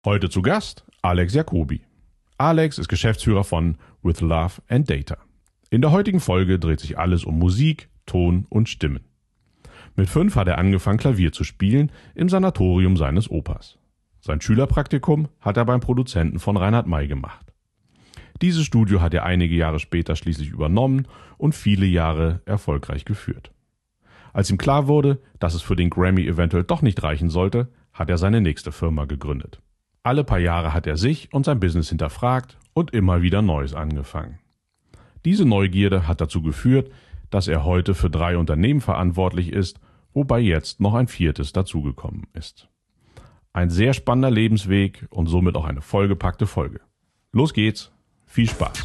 Heute zu Gast Alex Jacobi. Alex ist Geschäftsführer von With Love and Data. In der heutigen Folge dreht sich alles um Musik, Ton und Stimmen. Mit 5 hat er angefangen, Klavier zu spielen im Sanatorium seines Opas. Sein Schülerpraktikum hat er beim Produzenten von Reinhard May gemacht. Dieses Studio hat er einige Jahre später schließlich übernommen und viele Jahre erfolgreich geführt. Als ihm klar wurde, dass es für den Grammy eventuell doch nicht reichen sollte, hat er seine nächste Firma gegründet. Alle paar Jahre hat er sich und sein Business hinterfragt und immer wieder Neues angefangen. Diese Neugierde hat dazu geführt, dass er heute für 3 Unternehmen verantwortlich ist, wobei jetzt noch ein 4. dazugekommen ist. Ein sehr spannender Lebensweg und somit auch eine vollgepackte Folge. Los geht's, viel Spaß!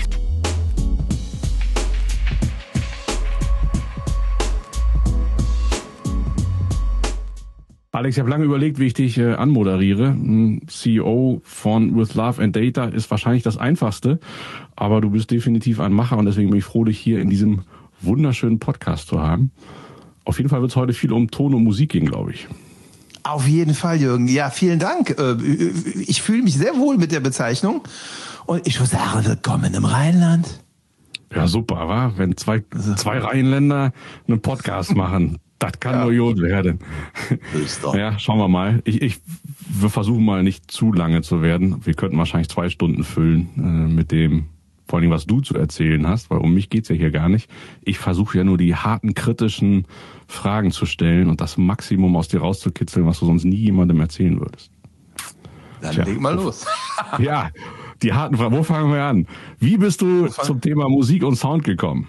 Alex, ich habe lange überlegt, wie ich dich anmoderiere. CEO von With Love and Data ist wahrscheinlich das Einfachste, aber du bist definitiv ein Macher und deswegen bin ich froh, dich hier in diesem wunderschönen Podcast zu haben. Auf jeden Fall wird es heute viel um Ton und Musik gehen, glaube ich. Auf jeden Fall, Jürgen. Ja, vielen Dank. Ich fühle mich sehr wohl mit der Bezeichnung und ich würde sagen, willkommen im Rheinland. Ja, super, wa? Wenn zwei Rheinländer einen Podcast machen. Das kann nur gut werden. Ja, schauen wir mal. Wir versuchen mal nicht zu lange zu werden. Wir könnten wahrscheinlich 2 Stunden füllen mit dem, vor allem was du zu erzählen hast, weil um mich geht's ja hier gar nicht. Ich versuche ja nur die harten, kritischen Fragen zu stellen und das Maximum aus dir rauszukitzeln, was du sonst nie jemandem erzählen würdest. Dann leg mal los. Ja, die harten Fragen. Wo fangen wir an? Wie bist du zum Thema Musik und Sound gekommen?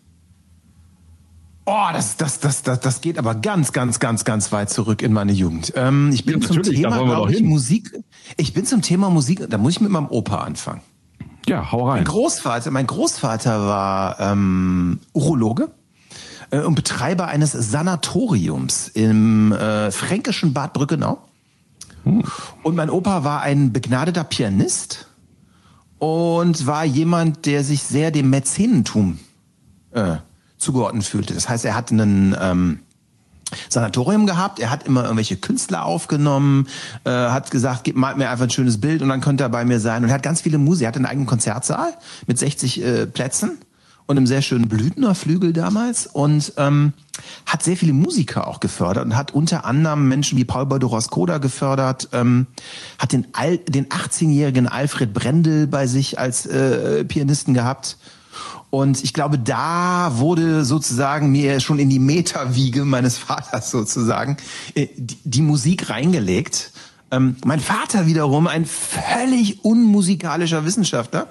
Oh, das geht aber ganz weit zurück in meine Jugend. Ich bin zum Thema, glaube ich, Musik. Ich bin zum Thema Musik, da muss ich mit meinem Opa anfangen. Ja, hau rein. Mein Großvater war Urologe und Betreiber eines Sanatoriums im fränkischen Bad Brückenau. Und mein Opa war ein begnadeter Pianist und war jemand, der sich sehr dem Mäzenentum zugeordnet fühlte. Das heißt, er hat einen Sanatorium gehabt, er hat immer irgendwelche Künstler aufgenommen, hat gesagt, malt mir einfach ein schönes Bild und dann könnt er bei mir sein. Und er hat ganz viele Musiker, er hat einen eigenen Konzertsaal mit 60 Plätzen und einem sehr schönen Blüthner Flügel damals und hat sehr viele Musiker auch gefördert und hat unter anderem Menschen wie Paul Beudoros-Koda gefördert, hat den 18-jährigen Alfred Brendel bei sich als Pianisten gehabt. Und ich glaube, da wurde sozusagen mir schon in die Meterwiege meines Vaters sozusagen die Musik reingelegt. Mein Vater wiederum, ein völlig unmusikalischer Wissenschaftler,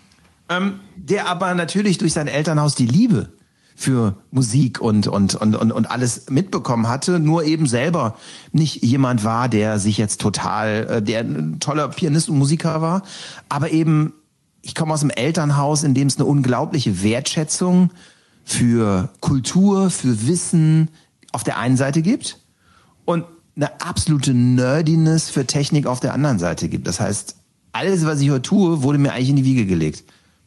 der aber natürlich durch sein Elternhaus die Liebe für Musik und alles mitbekommen hatte, nur eben selber nicht jemand war, der sich jetzt der ein toller Pianist und Musiker war, aber eben ich komme aus einem Elternhaus, in dem es eine unglaubliche Wertschätzung für Kultur, für Wissen auf der einen Seite gibt und eine absolute Nerdiness für Technik auf der anderen Seite gibt. Das heißt, alles, was ich heute tue, wurde mir eigentlich in die Wiege gelegt.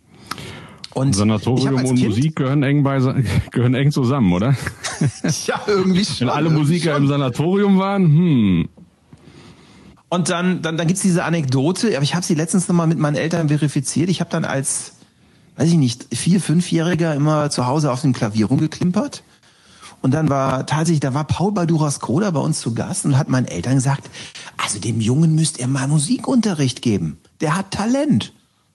Und Sanatorium und Kind Musik gehören eng zusammen, oder? Ja, irgendwie schon. Wenn alle Musiker im Sanatorium waren, Und dann gibt's diese Anekdote, aber ich habe sie letztens nochmal mit meinen Eltern verifiziert. Ich habe dann als, 4-, 5-Jähriger immer zu Hause auf dem Klavier rumgeklimpert. Und dann da war Paul Beudoros-Koda bei uns zu Gast und hat meinen Eltern gesagt, also dem Jungen müsst ihr mal Musikunterricht geben. Der hat Talent.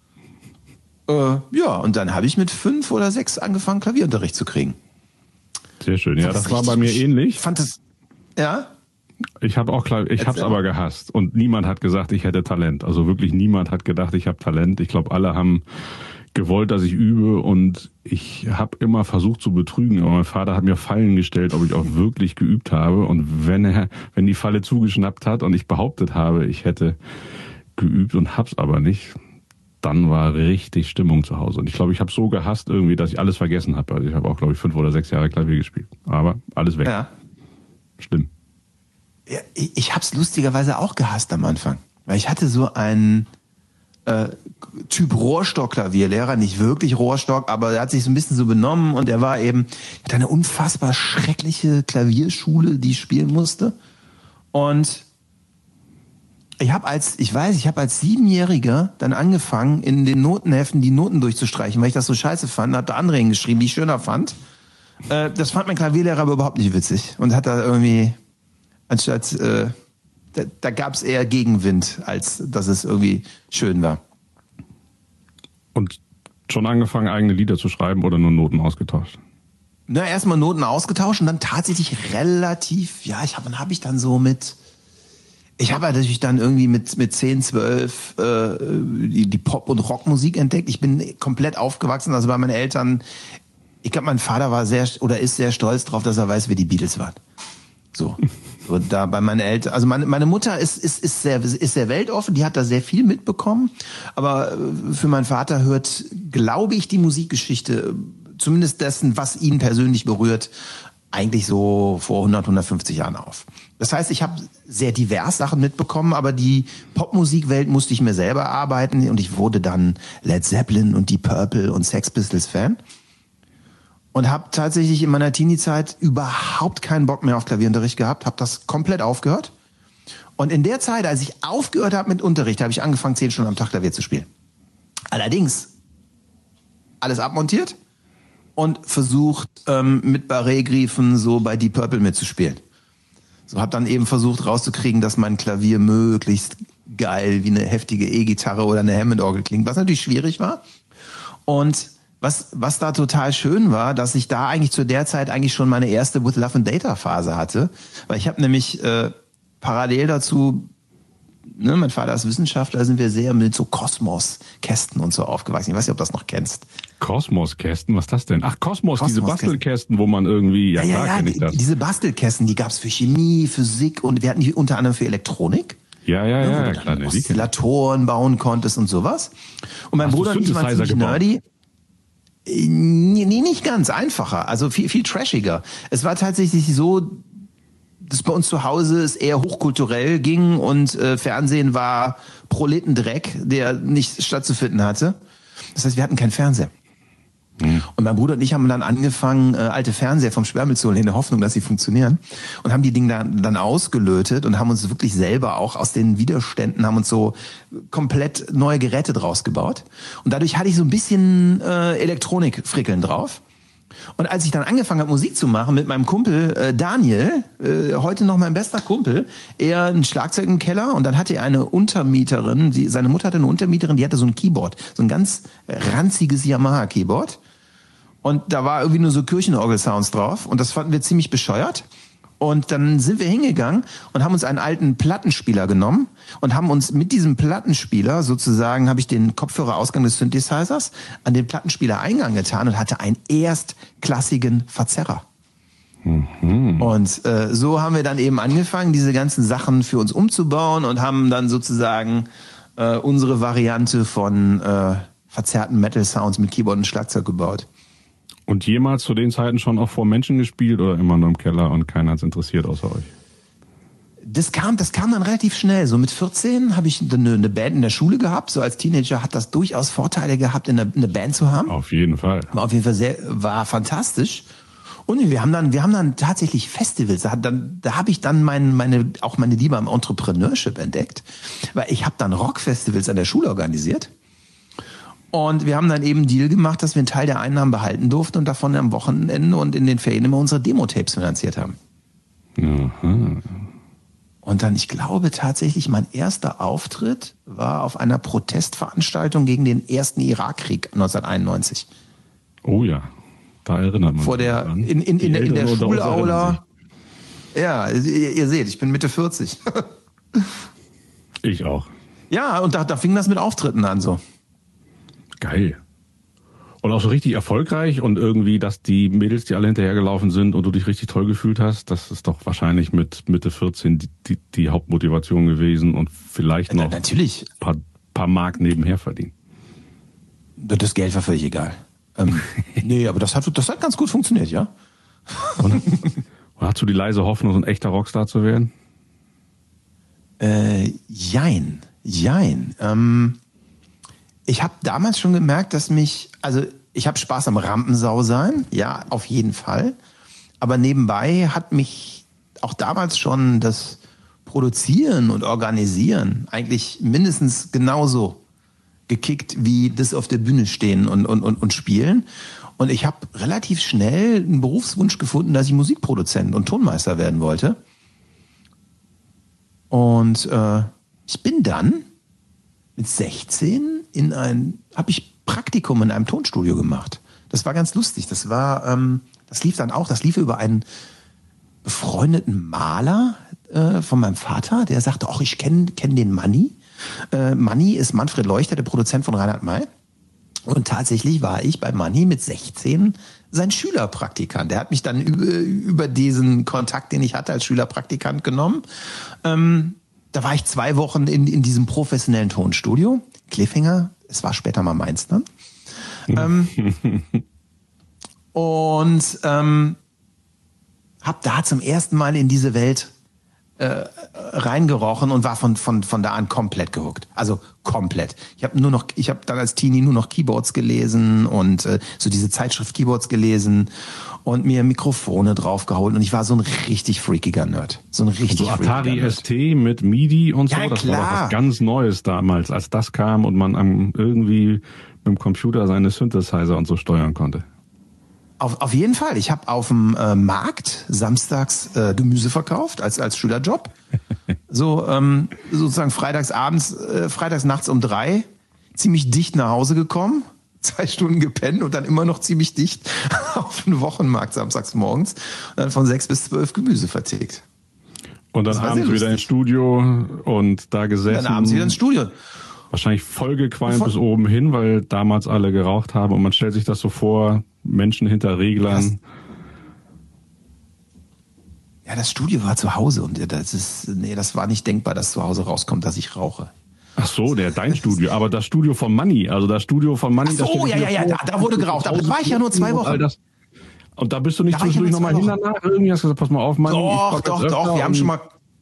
Ja, und dann habe ich mit 5 oder 6 angefangen, Klavierunterricht zu kriegen. Sehr schön, ja, das war bei mir ähnlich. Ja? Ich habe hab's aber gehasst und niemand hat gesagt, ich hätte Talent. Also wirklich niemand hat gedacht, ich habe Talent. Ich glaube, alle haben gewollt, dass ich übe und ich habe immer versucht zu betrügen. Aber mein Vater hat mir Fallen gestellt, ob ich auch wirklich geübt habe. Und wenn die Falle zugeschnappt hat und ich behauptet habe, ich hätte geübt und hab's aber nicht, dann war richtig Stimmung zu Hause. Und ich glaube, ich habe so gehasst irgendwie, dass ich alles vergessen habe. Also ich habe auch, glaube ich, 5 oder 6 Jahre Klavier gespielt. Aber alles weg. Ja. Schlimm. Ja, ich habe es lustigerweise auch gehasst am Anfang. Weil ich hatte so einen Typ Rohrstock-Klavierlehrer, nicht wirklich Rohrstock, aber er hat sich so ein bisschen so benommen und er hat eine unfassbar schreckliche Klavierschule, die ich spielen musste. Und Ich habe als 7-Jähriger dann angefangen, in den Notenheften die Noten durchzustreichen, weil ich das so scheiße fand. Hab da andere hingeschrieben, die ich schöner fand. Das fand mein Klavierlehrer aber überhaupt nicht witzig und hat da irgendwie anstatt da gab es eher Gegenwind, als dass es irgendwie schön war. Und schon angefangen, eigene Lieder zu schreiben oder nur Noten ausgetauscht? Na, erstmal Noten ausgetauscht und dann tatsächlich relativ, wann habe ich dann so ich habe natürlich dann irgendwie mit 10, 12 die Pop- und Rockmusik entdeckt. Ich bin komplett aufgewachsen, also bei meinen Eltern, ich glaube, mein Vater ist sehr stolz drauf, dass er weiß, wer die Beatles waren. So da bei meinen Eltern, also meine Mutter ist sehr weltoffen, die hat da sehr viel mitbekommen, aber für meinen Vater hört, glaube ich, die Musikgeschichte, zumindest dessen, was ihn persönlich berührt, eigentlich so vor 150 Jahren auf. Das heißt, ich habe sehr divers Sachen mitbekommen, aber die Popmusikwelt musste ich mir selber erarbeiten und ich wurde dann Led Zeppelin und Deep Purple und Sex Pistols Fan. Und habe tatsächlich in meiner Teenie-Zeit überhaupt keinen Bock mehr auf Klavierunterricht gehabt, habe das komplett aufgehört. Und in der Zeit, als ich aufgehört habe mit Unterricht, habe ich angefangen, 10 Stunden am Tag Klavier zu spielen. Allerdings alles abmontiert und versucht, mit Barré-Griefen so bei Deep Purple mitzuspielen. So habe dann eben versucht rauszukriegen, dass mein Klavier möglichst geil wie eine heftige E-Gitarre oder eine Hammond-Orgel klingt, was natürlich schwierig war. Und was da total schön war, dass ich da eigentlich zu der Zeit eigentlich schon meine erste With Love and Data Phase hatte, weil ich habe nämlich parallel dazu, mein Vater ist Wissenschaftler, sind wir sehr mit so Kosmos-Kästen und so aufgewachsen. Ich weiß nicht, ob du das noch kennst. Kosmos-Kästen? Was ist das denn? Ach, Kosmos, diese Bastelkästen, wo man irgendwie, kenn ich das. Diese Bastelkästen, die gab's für Chemie, Physik und wir hatten die unter anderem für Elektronik. Ja, wo du dann Oszillatoren bauen konntest und sowas. Und mein Bruder und ich waren ziemlich nerdy. Nee, nicht ganz, einfacher, also viel trashiger. Es war tatsächlich so, dass bei uns zu Hause es eher hochkulturell ging und Fernsehen war Proletendreck, der nicht stattzufinden hatte. Das heißt, wir hatten keinen Fernseher. Und mein Bruder und ich haben dann angefangen, alte Fernseher vom Sperrmüll zu holen, in der Hoffnung, dass sie funktionieren. Und haben die Dinge dann ausgelötet und haben uns wirklich selber auch aus den Widerständen, haben uns so komplett neue Geräte draus gebaut. Und dadurch hatte ich so ein bisschen Elektronik-Frickeln drauf. Und als ich dann angefangen habe, Musik zu machen mit meinem Kumpel Daniel, heute noch mein bester Kumpel, er ein Schlagzeug im Keller und dann hatte er eine Untermieterin, seine Mutter hatte eine Untermieterin, die hatte so ein Keyboard, so ein ganz ranziges Yamaha-Keyboard. Und da war irgendwie nur so Kirchenorgel-Sounds drauf und das fanden wir ziemlich bescheuert. Und dann sind wir hingegangen und haben uns einen alten Plattenspieler genommen und haben uns mit diesem Plattenspieler sozusagen, habe ich den Kopfhörerausgang des Synthesizers an den Plattenspielereingang getan und hatte einen erstklassigen Verzerrer. Und so haben wir dann eben angefangen, diese ganzen Sachen für uns umzubauen und haben dann sozusagen unsere Variante von verzerrten Metal-Sounds mit Keyboard und Schlagzeug gebaut. Und jemals zu den Zeiten schon auch vor Menschen gespielt oder immer nur im Keller und keiner hat's interessiert außer euch? Das kam dann relativ schnell. So mit 14 habe ich eine Band in der Schule gehabt. So als Teenager hat das durchaus Vorteile gehabt, eine Band zu haben. Auf jeden Fall. War auf jeden Fall war fantastisch. Und wir haben dann tatsächlich Festivals. Da habe ich dann meine Liebe am Entrepreneurship entdeckt, weil ich habe dann Rockfestivals an der Schule organisiert. Und wir haben dann eben einen Deal gemacht, dass wir einen Teil der Einnahmen behalten durften und davon am Wochenende und in den Ferien immer unsere Demo-Tapes finanziert haben. Aha. Und dann, ich glaube tatsächlich, mein erster Auftritt war auf einer Protestveranstaltung gegen den ersten Irakkrieg 1991. Oh ja, da erinnert man sich dran. In der Schulaula. Ja, ihr seht, ich bin Mitte 40. Ich auch. Ja, und da fing das mit Auftritten an so. Geil. Und auch so richtig erfolgreich und irgendwie, dass die Mädels, die alle hinterhergelaufen sind und du dich richtig toll gefühlt hast, das ist doch wahrscheinlich mit Mitte 14 die Hauptmotivation gewesen und vielleicht noch natürlich paar Mark nebenher verdienen. Das Geld war völlig egal. Nee, aber das hat ganz gut funktioniert, ja. Und hast du die leise Hoffnung, so ein echter Rockstar zu werden? Jein. Ich habe damals schon gemerkt, ich habe Spaß am Rampensau sein, ja, auf jeden Fall. Aber nebenbei hat mich auch damals schon das Produzieren und Organisieren eigentlich mindestens genauso gekickt wie das auf der Bühne stehen und spielen. Und ich habe relativ schnell einen Berufswunsch gefunden, dass ich Musikproduzent und Tonmeister werden wollte. Und ich bin dann mit 16 habe ich Praktikum in einem Tonstudio gemacht. Das war ganz lustig. Das lief über einen befreundeten Maler von meinem Vater, der sagte, ach, ich kenn den Manni. Manni ist Manfred Leuchter, der Produzent von Reinhard May. Und tatsächlich war ich bei Manni mit 16 sein Schülerpraktikant. Der hat mich dann über diesen Kontakt, den ich hatte als Schülerpraktikant genommen. Da war ich 2 Wochen in diesem professionellen Tonstudio. Cliffhanger, es war später mal meins dann. Und habe da zum ersten Mal in diese Welt reingerochen und war von da an komplett gehuckt. Also komplett. Ich habe dann als Teenie nur noch Keyboards gelesen und so diese Zeitschrift Keyboards gelesen und mir Mikrofone draufgeholt und ich war so ein richtig freakiger Nerd. So ein richtig freakiger Atari Nerd. ST mit MIDI und so, ja, das war doch was ganz Neues damals, als das kam und man irgendwie mit dem Computer seine Synthesizer und so steuern konnte. Auf jeden Fall. Ich habe auf dem Markt samstags Gemüse verkauft als Schülerjob. So sozusagen freitags nachts um 3 ziemlich dicht nach Hause gekommen, 2 Stunden gepennt und dann immer noch ziemlich dicht auf den Wochenmarkt samstags morgens und dann von 6 bis 12 Gemüse vertilgt. Und dann abends wieder ins Studio und da gesessen. Dann abends wieder ins Studio. Wahrscheinlich vollgequalmt bis oben hin, weil damals alle geraucht haben und man stellt sich das so vor, Menschen hinter Reglern. Ja, das Studio war zu Hause und das war nicht denkbar, dass zu Hause rauskommt, dass ich rauche. Ach so, dein Studio, aber das Studio von Manni, da wurde geraucht, aber da war ich ja nur 2 Wochen. Und da bist du nicht zwischendurch nochmal hin danach? Irgendwie hast du gesagt, pass mal auf, Manni. Doch, wir haben schon mal...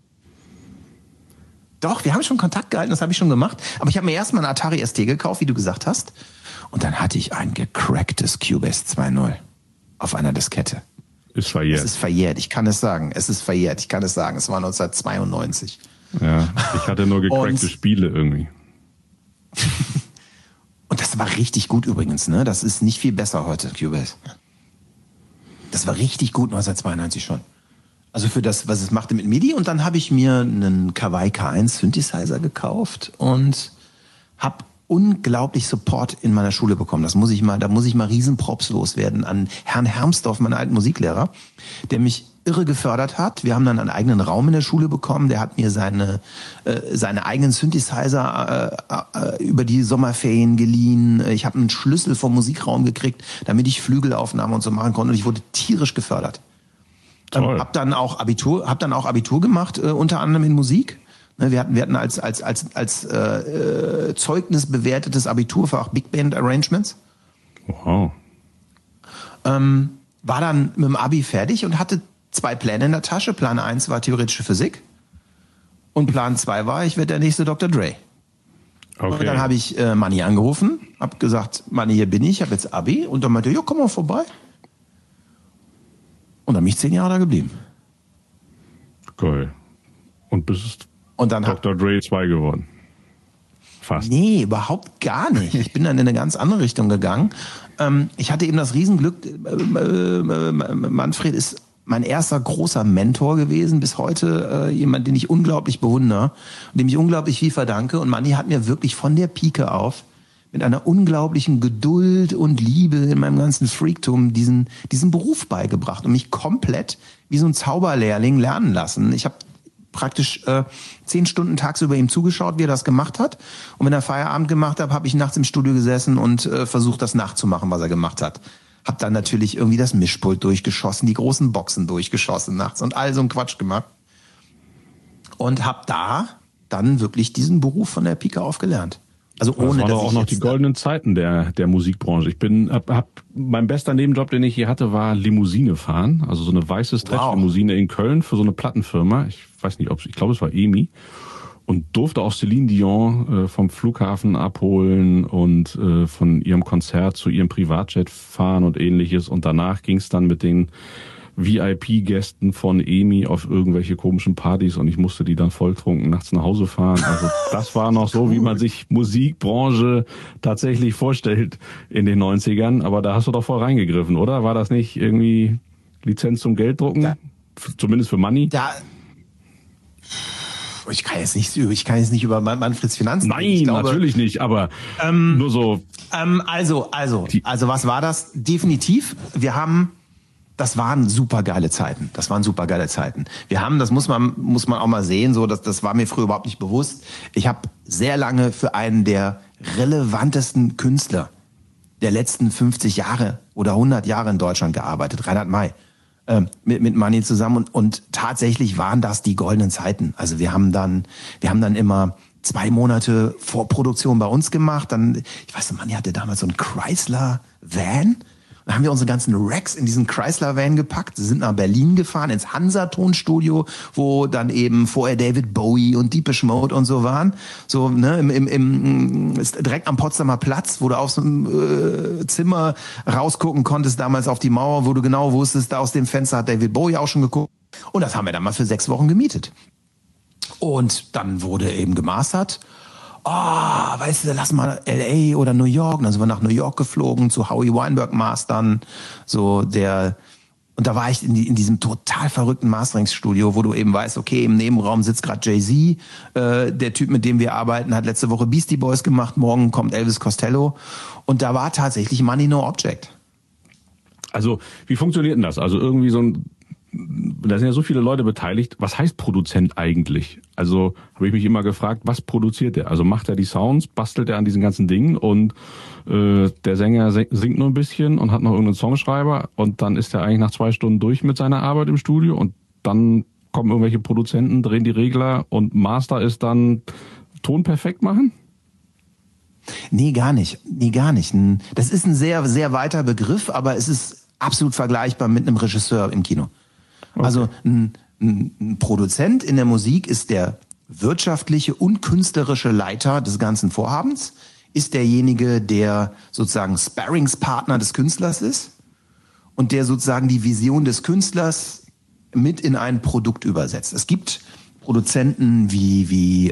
Doch, wir haben schon Kontakt gehalten, das habe ich schon gemacht. Aber ich habe mir erstmal einen Atari ST gekauft, wie du gesagt hast. Und dann hatte ich ein gecracktes Cubase 2.0 auf einer Diskette. Ist verjährt. Es ist verjährt, ich kann es sagen. Es war 1992. Ja, ich hatte nur gecrackte Spiele irgendwie. Und das war richtig gut übrigens, ne? Das ist nicht viel besser heute, Cubase. Das war richtig gut 1992 schon. Also für das, was es machte mit MIDI. Und dann habe ich mir einen Kawai K1 Synthesizer gekauft und habe unglaublich Support in meiner Schule bekommen. Da muss ich mal Riesenprops loswerden an Herrn Hermsdorf, meinen alten Musiklehrer, der mich irre gefördert hat. Wir haben dann einen eigenen Raum in der Schule bekommen. Der hat mir seine eigenen Synthesizer über die Sommerferien geliehen. Ich habe einen Schlüssel vom Musikraum gekriegt, damit ich Flügelaufnahmen und so machen konnte. Und ich wurde tierisch gefördert. Hab dann auch Abitur gemacht, unter anderem in Musik. Wir hatten als Zeugnis bewertetes Abiturfach Big Band Arrangements. Wow. War dann mit dem Abi fertig und hatte 2 Pläne in der Tasche. Plan 1 war theoretische Physik und Plan 2 war, ich werde der nächste Dr. Dre. Okay. Und dann habe ich Manni angerufen, habe gesagt, Manni, hier bin ich habe jetzt Abi. Und dann meinte er, ja, komm mal vorbei. Und dann bin ich 10 Jahre da geblieben. Cool. Und bist Dr. Dre 2 geworden. Fast. Nee, überhaupt gar nicht. Ich bin dann in eine ganz andere Richtung gegangen. Ich hatte eben das Riesenglück, Manfred ist mein erster großer Mentor gewesen, bis heute jemand, den ich unglaublich bewundere und dem ich unglaublich viel verdanke. Und Manni hat mir wirklich von der Pike auf mit einer unglaublichen Geduld und Liebe in meinem ganzen Freaktum diesen Beruf beigebracht und mich komplett wie so ein Zauberlehrling lernen lassen. Ich habe praktisch 10 Stunden tagsüber ihm zugeschaut, wie er das gemacht hat. Und wenn er Feierabend gemacht hat, habe ich nachts im Studio gesessen und versucht, das nachzumachen, was er gemacht hat. Hab dann natürlich irgendwie das Mischpult durchgeschossen, die großen Boxen durchgeschossen nachts und all so ein Quatsch gemacht. Und hab da dann wirklich diesen Beruf von der Pike auf gelernt. Also ohne, das waren auch noch die goldenen Zeiten der Musikbranche. Mein bester Nebenjob, den ich hier hatte, war Limousine fahren. Also so eine weiße Stretch-Limousine in Köln für so eine Plattenfirma. Ich glaube, es war EMI. Und durfte auch Celine Dion vom Flughafen abholen und von ihrem Konzert zu ihrem Privatjet fahren und ähnliches. Und danach ging es dann mit den VIP-Gästen von EMI auf irgendwelche komischen Partys und ich musste die dann volltrunken nachts nach Hause fahren. Also das war noch so, wie man sich Musikbranche tatsächlich vorstellt in den 90ern. Aber da hast du doch voll reingegriffen, oder? War das nicht irgendwie Lizenz zum Gelddrucken? Ja. Zumindest für Money? Ja. Ich kann jetzt nicht über Manfreds Finanzen. Nein, natürlich nicht, aber nur so. Also, was war das? Definitiv. Das waren super geile Zeiten. Wir haben, das muss man auch mal sehen, so, das war mir früher überhaupt nicht bewusst. Ich habe sehr lange für einen der relevantesten Künstler der letzten 50 Jahre oder 100 Jahre in Deutschland gearbeitet, Reinhard May. Mit Money zusammen und tatsächlich waren das die goldenen Zeiten. Also wir haben dann immer 2 Monate Vorproduktion bei uns gemacht. Dann, ich weiß nicht, Money hatte damals so einen Chrysler Van. Dann haben wir unsere ganzen Racks in diesen Chrysler Van gepackt, sind nach Berlin gefahren, ins Hansa-Tonstudio, wo dann eben vorher David Bowie und Depeche Mode und so waren. So, ne, direkt am Potsdamer Platz, wo du aus dem Zimmer rausgucken konntest, damals auf die Mauer, wo du genau wusstest, da aus dem Fenster hat David Bowie auch schon geguckt. Und das haben wir dann mal für 6 Wochen gemietet. Und dann wurde eben gemastert. Weißt du, lass mal L.A. oder New York. Dann sind wir nach New York geflogen, zu Howie Weinberg mastern. Und da war ich in diesem total verrückten Masteringsstudio, wo du eben weißt, okay, im Nebenraum sitzt gerade Jay-Z. Der Typ, mit dem wir arbeiten, hat letzte Woche Beastie Boys gemacht. Morgen kommt Elvis Costello. Und da war tatsächlich Money No Object. Also, wie funktioniert denn das? Also irgendwie da sind ja so viele Leute beteiligt. Was heißt Produzent eigentlich? Also habe ich mich immer gefragt, was produziert der? Also macht er die Sounds, bastelt er an diesen ganzen Dingen und der Sänger singt nur ein bisschen und hat noch irgendeinen Songschreiber und dann ist er eigentlich nach 2 Stunden durch mit seiner Arbeit im Studio und dann kommen irgendwelche Produzenten, drehen die Regler und Master ist dann Ton perfekt machen? Nee, gar nicht. Das ist ein sehr, sehr weiter Begriff, aber es ist absolut vergleichbar mit einem Regisseur im Kino. Okay. Also ein Produzent in der Musik ist der wirtschaftliche und künstlerische Leiter des ganzen Vorhabens, ist derjenige, der sozusagen Sparringspartner des Künstlers ist und der sozusagen die Vision des Künstlers mit in ein Produkt übersetzt. Es gibt Produzenten die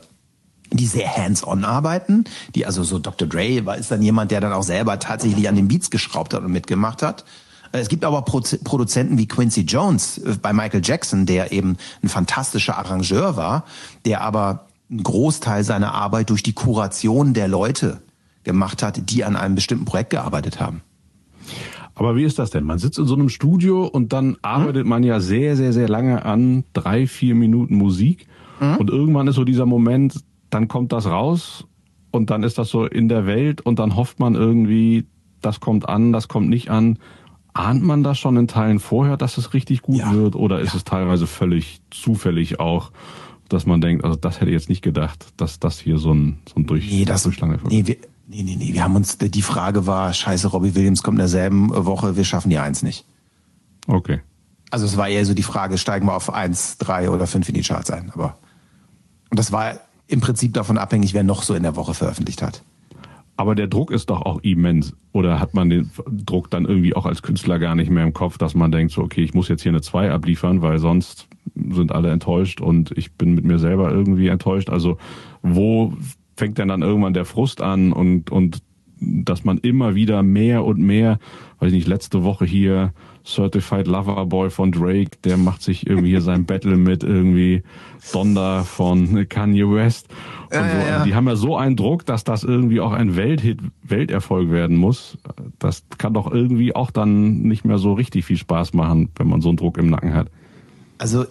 sehr hands-on arbeiten, die also so Dr. Dre ist dann jemand, der dann auch selber tatsächlich an den Beats geschraubt hat und mitgemacht hat. Es gibt aber Produzenten wie Quincy Jones bei Michael Jackson, der eben ein fantastischer Arrangeur war, der aber einen Großteil seiner Arbeit durch die Kuration der Leute gemacht hat, die an einem bestimmten Projekt gearbeitet haben. Aber wie ist das denn? Man sitzt in so einem Studio und dann arbeitet man ja sehr, sehr, sehr lange an 3-4 Minuten Musik und irgendwann ist so dieser Moment, dann kommt das raus und dann ist das so in der Welt und dann hofft man irgendwie, das kommt an, das kommt nicht an. Ahnt man das schon in Teilen vorher, dass es richtig gut wird? Oder ist es teilweise völlig zufällig auch, dass man denkt, also das hätte ich jetzt nicht gedacht, dass das hier so ein Durchschlange wird? Nee, wir haben uns, die Frage war, scheiße, Robbie Williams kommt in derselben Woche, wir schaffen die 1 nicht. Okay. Also es war eher so die Frage, steigen wir auf 1, 3 oder 5 in die Charts ein. Und das war im Prinzip davon abhängig, wer noch so in der Woche veröffentlicht hat. Aber der Druck ist doch auch immens. Oder hat man den Druck dann irgendwie auch als Künstler gar nicht mehr im Kopf, dass man denkt, so okay, ich muss jetzt hier eine 2 abliefern, weil sonst sind alle enttäuscht und ich bin mit mir selber irgendwie enttäuscht. Also wo fängt denn dann irgendwann der Frust an und dass man immer wieder mehr und mehr, weiß nicht, letzte Woche hier Certified Lover Boy von Drake, der macht sich irgendwie hier sein Battle mit irgendwie Donda von Kanye West. Und so. Ja. Die haben ja so einen Druck, dass das irgendwie auch ein Welterfolg werden muss. Das kann doch irgendwie auch dann nicht mehr so richtig viel Spaß machen, wenn man so einen Druck im Nacken hat. Also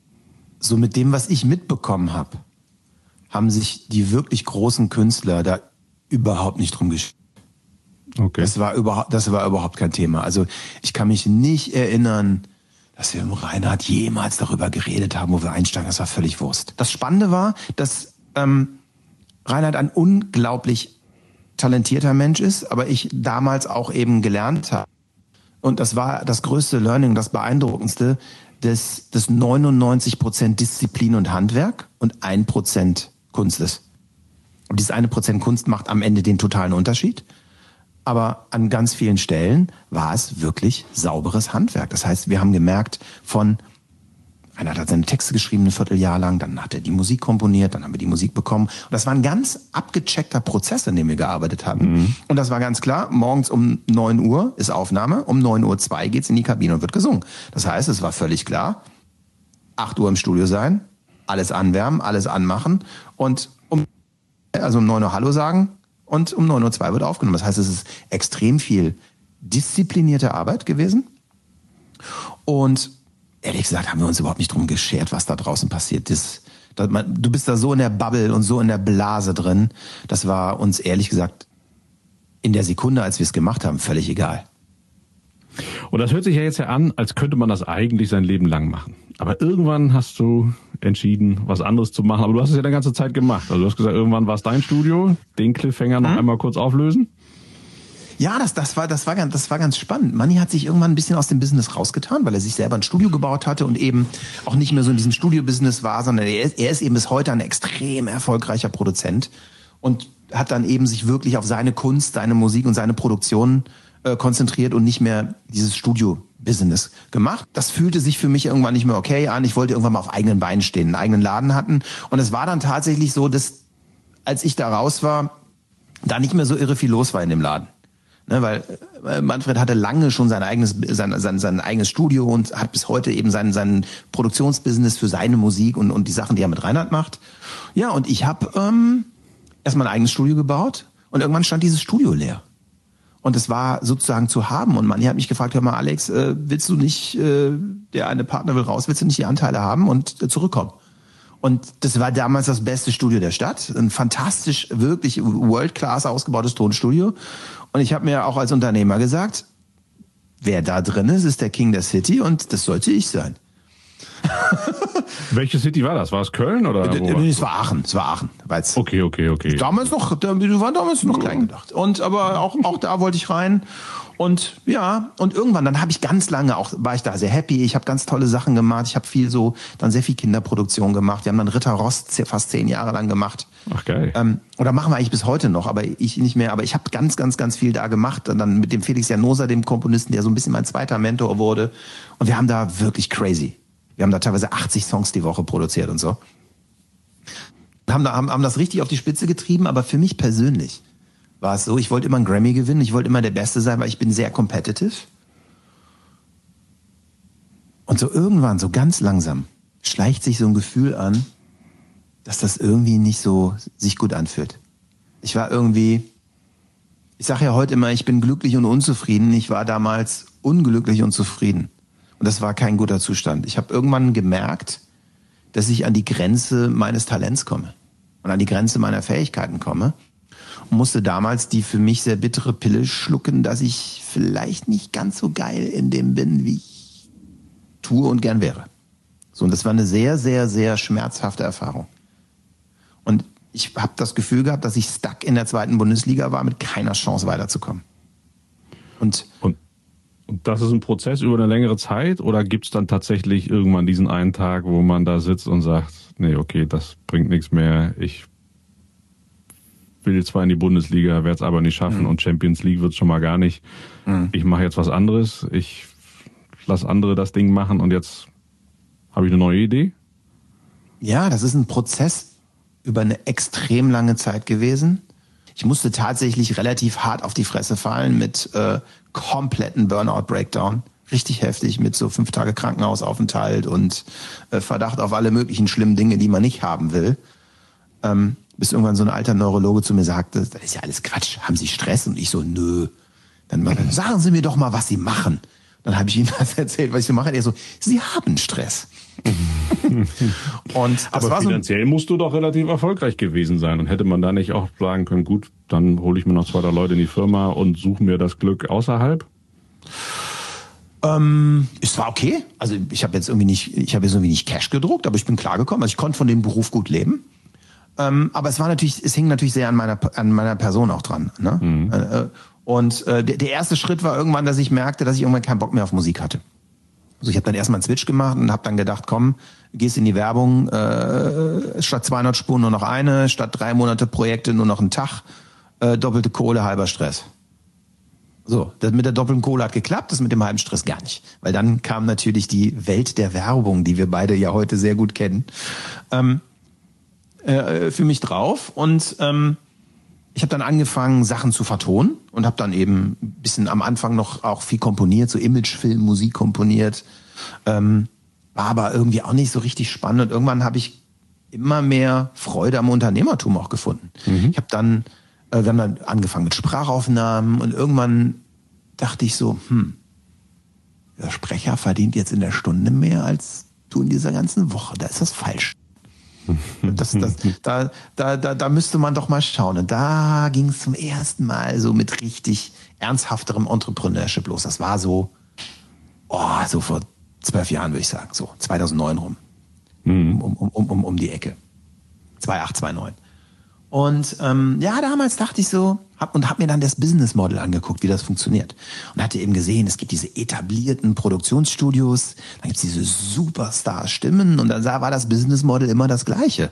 so mit dem, was ich mitbekommen habe, haben sich die wirklich großen Künstler da überhaupt nicht drum geschert. Okay. Das war überhaupt kein Thema. Also ich kann mich nicht erinnern, dass wir mit Reinhard jemals darüber geredet haben, wo wir einsteigen. Das war völlig Wurst. Das Spannende war, dass Reinhard ein unglaublich talentierter Mensch ist, aber ich damals auch eben gelernt habe. Und das war das größte Learning, das beeindruckendste, dass 99% Disziplin und Handwerk und 1% Kunst ist. Und dieses 1% Kunst macht am Ende den totalen Unterschied. aber an ganz vielen Stellen war es wirklich sauberes Handwerk. Das heißt, wir haben gemerkt, einer hat seine Texte geschrieben ein Vierteljahr lang, dann hat er die Musik komponiert, dann haben wir die Musik bekommen. Und das war ein ganz abgecheckter Prozess, in dem wir gearbeitet haben. Und das war ganz klar, morgens um 9 Uhr ist Aufnahme, um 9:02 Uhr geht's in die Kabine und wird gesungen. Das heißt, es war völlig klar, 8 Uhr im Studio sein, alles anwärmen, alles anmachen und um 9 Uhr Hallo sagen und um 9:02 Uhr wird aufgenommen. Das heißt, es ist extrem viel disziplinierte Arbeit gewesen und ehrlich gesagt haben wir uns überhaupt nicht drum geschert, was da draußen passiert ist. Du bist da so in der Bubble und so in der Blase drin. Das war uns ehrlich gesagt in der Sekunde, als wir es gemacht haben, völlig egal. Und das hört sich ja jetzt ja an, als könnte man das eigentlich sein Leben lang machen. Aber irgendwann hast du entschieden, was anderes zu machen. Aber du hast es ja die ganze Zeit gemacht. Also du hast gesagt, irgendwann war es dein Studio. Den Cliffhanger noch einmal kurz auflösen. Ja, das war ganz spannend. Manni hat sich irgendwann ein bisschen aus dem Business rausgetan, weil er sich selber ein Studio gebaut hatte und eben auch nicht mehr so in diesem Studio-Business war, sondern er ist eben bis heute ein extrem erfolgreicher Produzent und hat dann eben sich wirklich auf seine Kunst, seine Musik und seine Produktion konzentriert und nicht mehr dieses Studio-Business gemacht. Das fühlte sich für mich irgendwann nicht mehr okay an. Ich wollte irgendwann mal auf eigenen Beinen stehen, einen eigenen Laden hatten. Und es war dann tatsächlich so, dass, als ich da raus war, da nicht mehr so irre viel los war in dem Laden. Ne, weil Manfred hatte lange schon sein eigenes Studio und hat bis heute eben sein Produktionsbusiness für seine Musik und die Sachen, die er mit Reinhard macht. Ja, und ich habe erstmal ein eigenes Studio gebaut und irgendwann stand dieses Studio leer. Und es war sozusagen zu haben. Und Manni hat mich gefragt, hör mal Alex, willst du nicht, der eine Partner will raus, willst du nicht die Anteile haben und zurückkommen? Und das war damals das beste Studio der Stadt. Ein fantastisch, wirklich World-Class ausgebautes Tonstudio. Und ich habe mir auch als Unternehmer gesagt, wer da drin ist, ist der King der City und das sollte ich sein. Welche City war das? War es Köln oder wo? Es war Aachen. Okay. Damals noch, wir waren damals noch klein gedacht. Und aber auch da wollte ich rein. Und ja, und irgendwann, dann habe ich ganz lange war ich da sehr happy. Ich habe ganz tolle Sachen gemacht. Ich habe dann sehr viel Kinderproduktion gemacht. Wir haben dann Ritter Rost fast 10 Jahre lang gemacht. Ach geil. Oder machen wir eigentlich bis heute noch, aber ich nicht mehr. Aber ich habe ganz, ganz, ganz viel da gemacht. Und dann mit dem Felix Janosa, dem Komponisten, der so ein bisschen mein zweiter Mentor wurde. Und wir haben da wirklich crazy. Wir haben da teilweise 80 Songs die Woche produziert und so. Haben das richtig auf die Spitze getrieben, aber für mich persönlich war es so, ich wollte immer einen Grammy gewinnen, ich wollte immer der Beste sein, weil ich bin sehr competitive. Und so irgendwann, so ganz langsam, schleicht sich so ein Gefühl an, dass das irgendwie nicht so sich gut anfühlt. Ich sage ja heute immer, ich bin glücklich und unzufrieden. Ich war damals unglücklich und zufrieden. Und das war kein guter Zustand. Ich habe irgendwann gemerkt, dass ich an die Grenze meines Talents komme und an die Grenze meiner Fähigkeiten komme. Und musste damals die für mich sehr bittere Pille schlucken, dass ich vielleicht nicht ganz so geil in dem bin, wie ich tue und gern wäre. So, und das war eine sehr, sehr, sehr schmerzhafte Erfahrung. Und ich habe das Gefühl gehabt, dass ich stuck in der 2. Bundesliga war, mit keiner Chance weiterzukommen. Und das ist ein Prozess über eine längere Zeit oder gibt es dann tatsächlich irgendwann diesen einen Tag, wo man da sitzt und sagt, nee, okay, das bringt nichts mehr, ich will zwar in die Bundesliga, werde es aber nicht schaffen und Champions League wird es schon mal gar nicht. Ich mache jetzt was anderes, ich lasse andere das Ding machen und jetzt habe ich eine neue Idee? Ja, das ist ein Prozess über eine extrem lange Zeit gewesen. Ich musste tatsächlich relativ hart auf die Fresse fallen mit kompletten Burnout-Breakdown. Richtig heftig mit so 5 Tage Krankenhausaufenthalt und Verdacht auf alle möglichen schlimmen Dinge, die man nicht haben will. Bis irgendwann so ein alter Neurologe zu mir sagte, das ist ja alles Quatsch, haben Sie Stress? Und ich so, nö. Dann sagen Sie mir doch mal, was Sie machen. Dann habe ich ihm das erzählt, was ich so mache. Er so, Sie haben Stress. Und aber finanziell musst du doch relativ erfolgreich gewesen sein. Und hätte man da nicht auch sagen können, gut, dann hole ich mir noch 2, 3 Leute in die Firma und suche mir das Glück außerhalb? Es war okay. Also ich habe jetzt irgendwie nicht Cash gedruckt, aber ich bin klargekommen. Also ich konnte von dem Beruf gut leben. Aber es hing natürlich sehr an meiner Person auch dran. Ne? Und der erste Schritt war irgendwann, dass ich merkte, dass ich irgendwann keinen Bock mehr auf Musik hatte. Also ich habe dann erstmal einen Switch gemacht und habe dann gedacht, komm, gehst in die Werbung, statt 200 Spuren nur noch eine, statt 3 Monate Projekte nur noch einen Tag, doppelte Kohle, halber Stress. So, das mit der doppelten Kohle hat geklappt, das mit dem halben Stress gar nicht. Weil dann kam natürlich die Welt der Werbung, die wir beide ja heute sehr gut kennen, für mich drauf. Und ich habe dann angefangen, Sachen zu vertonen und habe dann eben ein bisschen am Anfang noch auch viel komponiert, so Imagefilm, Musik komponiert. War aber irgendwie auch nicht so richtig spannend. Und irgendwann habe ich immer mehr Freude am Unternehmertum auch gefunden. Ich habe dann wir haben dann angefangen mit Sprachaufnahmen und irgendwann dachte ich so, der Sprecher verdient jetzt in der Stunde mehr als du in dieser ganzen Woche. Da ist das falsch. Da müsste man doch mal schauen. Und da ging es zum ersten Mal so mit richtig ernsthafterem Entrepreneurship los. Das war so vor 12 Jahren, würde ich sagen. So 2009 rum. Um die Ecke. 2008, 2009. Und damals dachte ich so, hab mir dann das Business Model angeguckt, wie das funktioniert. Und hatte eben gesehen, es gibt diese etablierten Produktionsstudios, dann gibt's diese Superstar-Stimmen und dann war das Business Model immer das Gleiche.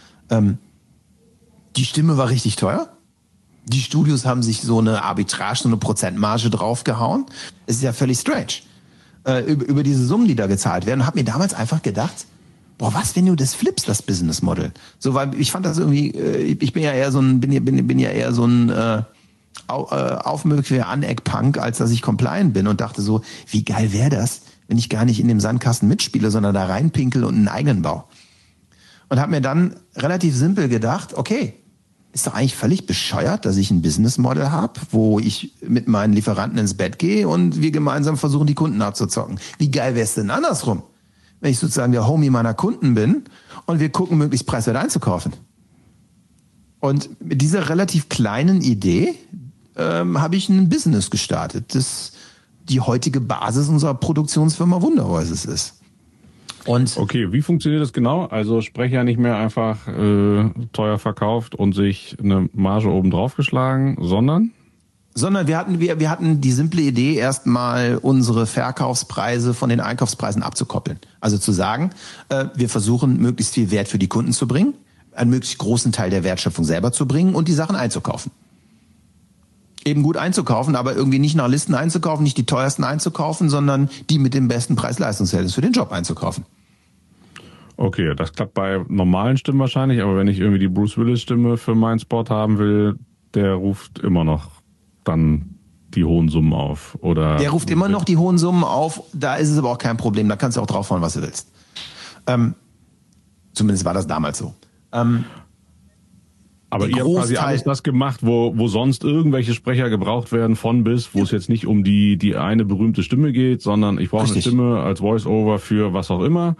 Die Stimme war richtig teuer. Die Studios haben sich so eine Arbitrage, so eine Prozentmarge draufgehauen. Es ist ja völlig strange. Über diese Summen, die da gezahlt werden. Und habe mir damals einfach gedacht, was, wenn du das flippst, das Business Model? So, weil ich fand das irgendwie, ich bin ja eher so ein aufmöglicher Aneck-Punk, als dass ich compliant bin und dachte so, wie geil wäre das, wenn ich gar nicht in dem Sandkasten mitspiele, sondern da reinpinkel und einen eigenen baue. Und habe mir dann relativ simpel gedacht, okay, ist doch eigentlich völlig bescheuert, dass ich ein Business Model habe, wo ich mit meinen Lieferanten ins Bett gehe und wir gemeinsam versuchen, die Kunden abzuzocken. Wie geil wäre es denn andersrum? Wenn ich sozusagen der Homie meiner Kunden bin und wir gucken, möglichst preiswert einzukaufen. Und mit dieser relativ kleinen Idee habe ich ein Business gestartet, das die heutige Basis unserer Produktionsfirma Wundervoices ist. Und okay, wie funktioniert das genau? Also Sprecher nicht mehr einfach teuer verkauft und sich eine Marge oben drauf geschlagen, sondern wir hatten die simple Idee, erstmal unsere Verkaufspreise von den Einkaufspreisen abzukoppeln. Also zu sagen, wir versuchen möglichst viel Wert für die Kunden zu bringen, einen möglichst großen Teil der Wertschöpfung selber zu bringen und die Sachen einzukaufen. Eben gut einzukaufen, aber irgendwie nicht nach Listen einzukaufen, nicht die teuersten einzukaufen, sondern die mit dem besten Preis-Leistungs-Verhältnis für den Job einzukaufen. Okay, das klappt bei normalen Stimmen wahrscheinlich, aber wenn ich irgendwie die Bruce Willis-Stimme für meinen Spot haben will, der ruft immer noch dann die hohen Summen auf, oder? Der ruft immer noch die hohen Summen auf, da ist es aber auch kein Problem, da kannst du auch draufhauen, was du willst. Zumindest war das damals so. Aber ihr habt quasi alles das gemacht, wo sonst irgendwelche Sprecher gebraucht werden, von bis, wo es jetzt nicht um die eine berühmte Stimme geht, sondern ich brauche eine Stimme als Voice-Over für was auch immer.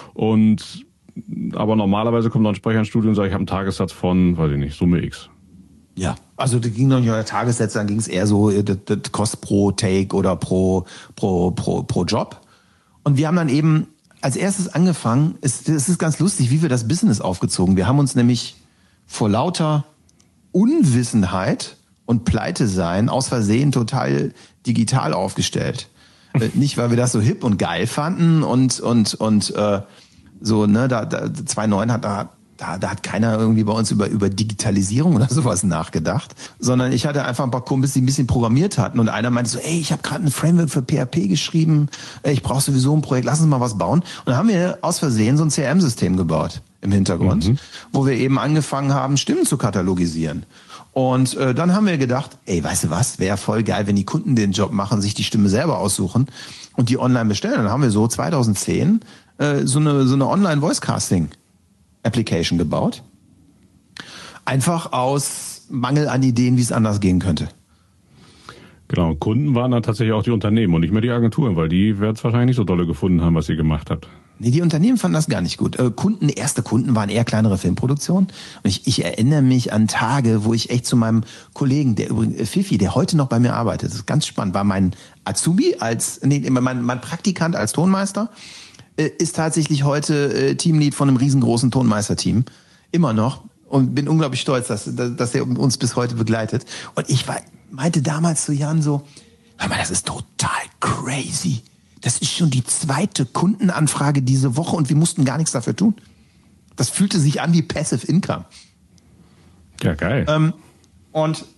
Aber normalerweise kommt noch ein Sprecher ins Studio und sagt, ich habe einen Tagessatz von, weiß ich nicht, Summe X. Ja, also da ging noch nicht um Tagessätze, dann ging es eher so, das kostet pro Take oder pro Job. Und wir haben dann eben als erstes angefangen, es ist ganz lustig, wie wir das Business aufgezogen. Wir haben uns nämlich vor lauter Unwissenheit und Pleitesein aus Versehen total digital aufgestellt. Nicht, weil wir das so hip und geil fanden und so, ne, 2009 da hat keiner irgendwie bei uns über Digitalisierung oder sowas nachgedacht, sondern ich hatte einfach ein paar Kumpels, die ein bisschen programmiert hatten und einer meinte so, ey, ich habe gerade ein Framework für PHP geschrieben, ich brauche sowieso ein Projekt, lass uns mal was bauen. Und dann haben wir aus Versehen so ein CRM-System gebaut im Hintergrund, wo wir eben angefangen haben, Stimmen zu katalogisieren. Und dann haben wir gedacht, ey, weißt du was, wäre voll geil, wenn die Kunden den Job machen, sich die Stimme selber aussuchen und die online bestellen. Dann haben wir so 2010 so eine Online-Voice-Casting-Application gebaut. Einfach aus Mangel an Ideen, wie es anders gehen könnte. Genau, Kunden waren dann tatsächlich auch die Unternehmen und nicht mehr die Agenturen, weil die werden es wahrscheinlich nicht so dolle gefunden haben, was ihr gemacht habt. Nee, die Unternehmen fanden das gar nicht gut. Erste Kunden waren eher kleinere Filmproduktionen. Und ich erinnere mich an Tage, wo ich echt zu meinem Kollegen, der übrigens Fifi, der heute noch bei mir arbeitet, das ist ganz spannend, war mein Azubi mein Praktikant als Tonmeister, ist tatsächlich heute Teamlead von einem riesengroßen Tonmeisterteam. Immer noch. Und bin unglaublich stolz, dass er uns bis heute begleitet. Und ich meinte damals zu Jan so, hör mal, das ist total crazy. Das ist schon die zweite Kundenanfrage diese Woche und wir mussten gar nichts dafür tun. Das fühlte sich an wie Passive Income. Ja, geil. Und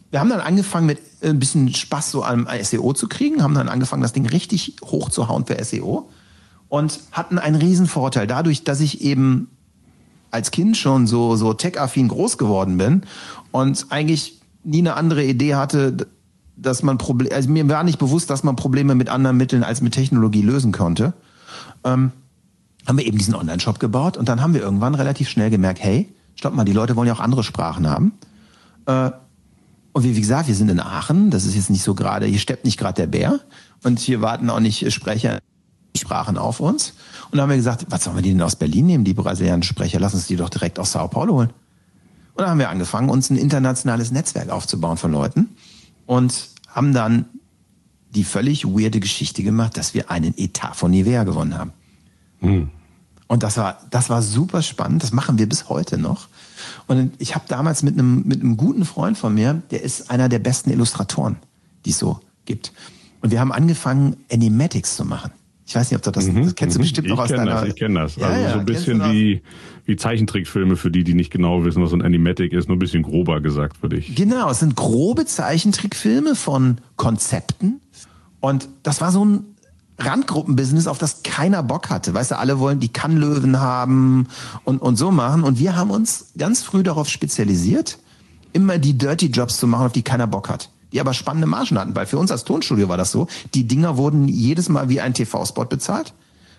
wir haben dann angefangen mit ein bisschen Spaß so am SEO zu kriegen, haben dann angefangen, das Ding richtig hoch zu hauen für SEO und hatten einen riesen Vorteil dadurch, dass ich eben als Kind schon so tech-affin groß geworden bin und eigentlich nie eine andere Idee hatte, dass man also mir war nicht bewusst, dass man Probleme mit anderen Mitteln als mit Technologie lösen konnte. Haben wir eben diesen Online-Shop gebaut und dann haben wir irgendwann relativ schnell gemerkt, hey, stopp mal, die Leute wollen ja auch andere Sprachen haben. Und wie gesagt, wir sind in Aachen, das ist jetzt nicht so gerade, hier steppt nicht gerade der Bär und hier warten auch nicht Sprecher Sprachen auf uns. Und dann haben wir gesagt, was sollen wir die denn aus Berlin nehmen, die brasilianischen Sprecher? Lass uns die doch direkt aus Sao Paulo holen. Und dann haben wir angefangen, uns ein internationales Netzwerk aufzubauen von Leuten und haben dann die völlig weirde Geschichte gemacht, dass wir einen Etat von Nivea gewonnen haben. Und das war super spannend, das machen wir bis heute noch. Und ich habe damals mit einem guten Freund von mir, der ist einer der besten Illustratoren, die es so gibt. Und wir haben angefangen, Animatics zu machen. Ich weiß nicht, ob du das kennst du bestimmt noch aus deiner... Ich kenne das. Also so ein bisschen wie Zeichentrickfilme für die nicht genau wissen, was so ein Animatic ist, nur ein bisschen grober gesagt für dich. Genau, es sind grobe Zeichentrickfilme von Konzepten. Und das war so ein Randgruppenbusiness, auf das keiner Bock hatte. Weißt du, alle wollen die Kannlöwen haben und so machen. Und wir haben uns ganz früh darauf spezialisiert, immer die Dirty Jobs zu machen, auf die keiner Bock hat. Die aber spannende Margen hatten, weil für uns als Tonstudio war das so. Die Dinger wurden jedes Mal wie ein TV-Spot bezahlt.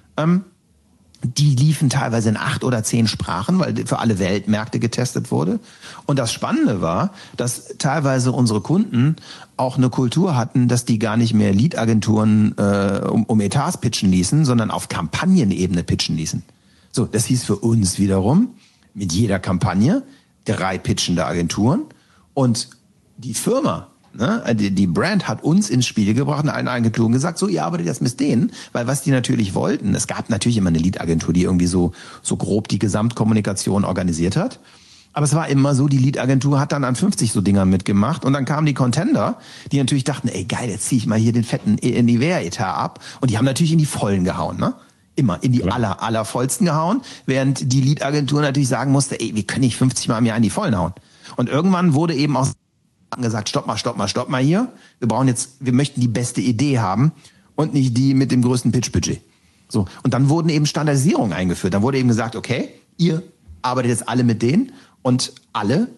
Die liefen teilweise in 8 oder 10 Sprachen, weil für alle Weltmärkte getestet wurde. Und das Spannende war, dass teilweise unsere Kunden auch eine Kultur hatten, dass die gar nicht mehr Lead-Agenturen um Etats pitchen ließen, sondern auf Kampagnenebene pitchen ließen. So, das hieß für uns wiederum, mit jeder Kampagne 3 pitchende Agenturen und die Firma, ne, die Brand hat uns ins Spiel gebracht und allen Agenturen gesagt, so, ihr arbeitet jetzt mit denen, weil was die natürlich wollten, es gab natürlich immer eine Lead-Agentur, die irgendwie so grob die Gesamtkommunikation organisiert hat. Aber es war immer so, die Lead-Agentur hat dann an 50 so Dingern mitgemacht und dann kamen die Contender, die natürlich dachten, ey geil, jetzt ziehe ich mal hier den fetten Nivea-Etat ab und die haben natürlich in die Vollen gehauen, ne? Immer in die allervollsten gehauen, während die Lead-Agentur natürlich sagen musste, ey, wir können nicht 50 Mal im Jahr in die Vollen hauen. Und irgendwann wurde eben auch gesagt, stopp mal hier. Wir möchten die beste Idee haben und nicht die mit dem größten Pitch-Budget. So. Und dann wurden eben Standardisierungen eingeführt. Dann wurde eben gesagt, okay, ihr arbeitet jetzt alle mit denen und alle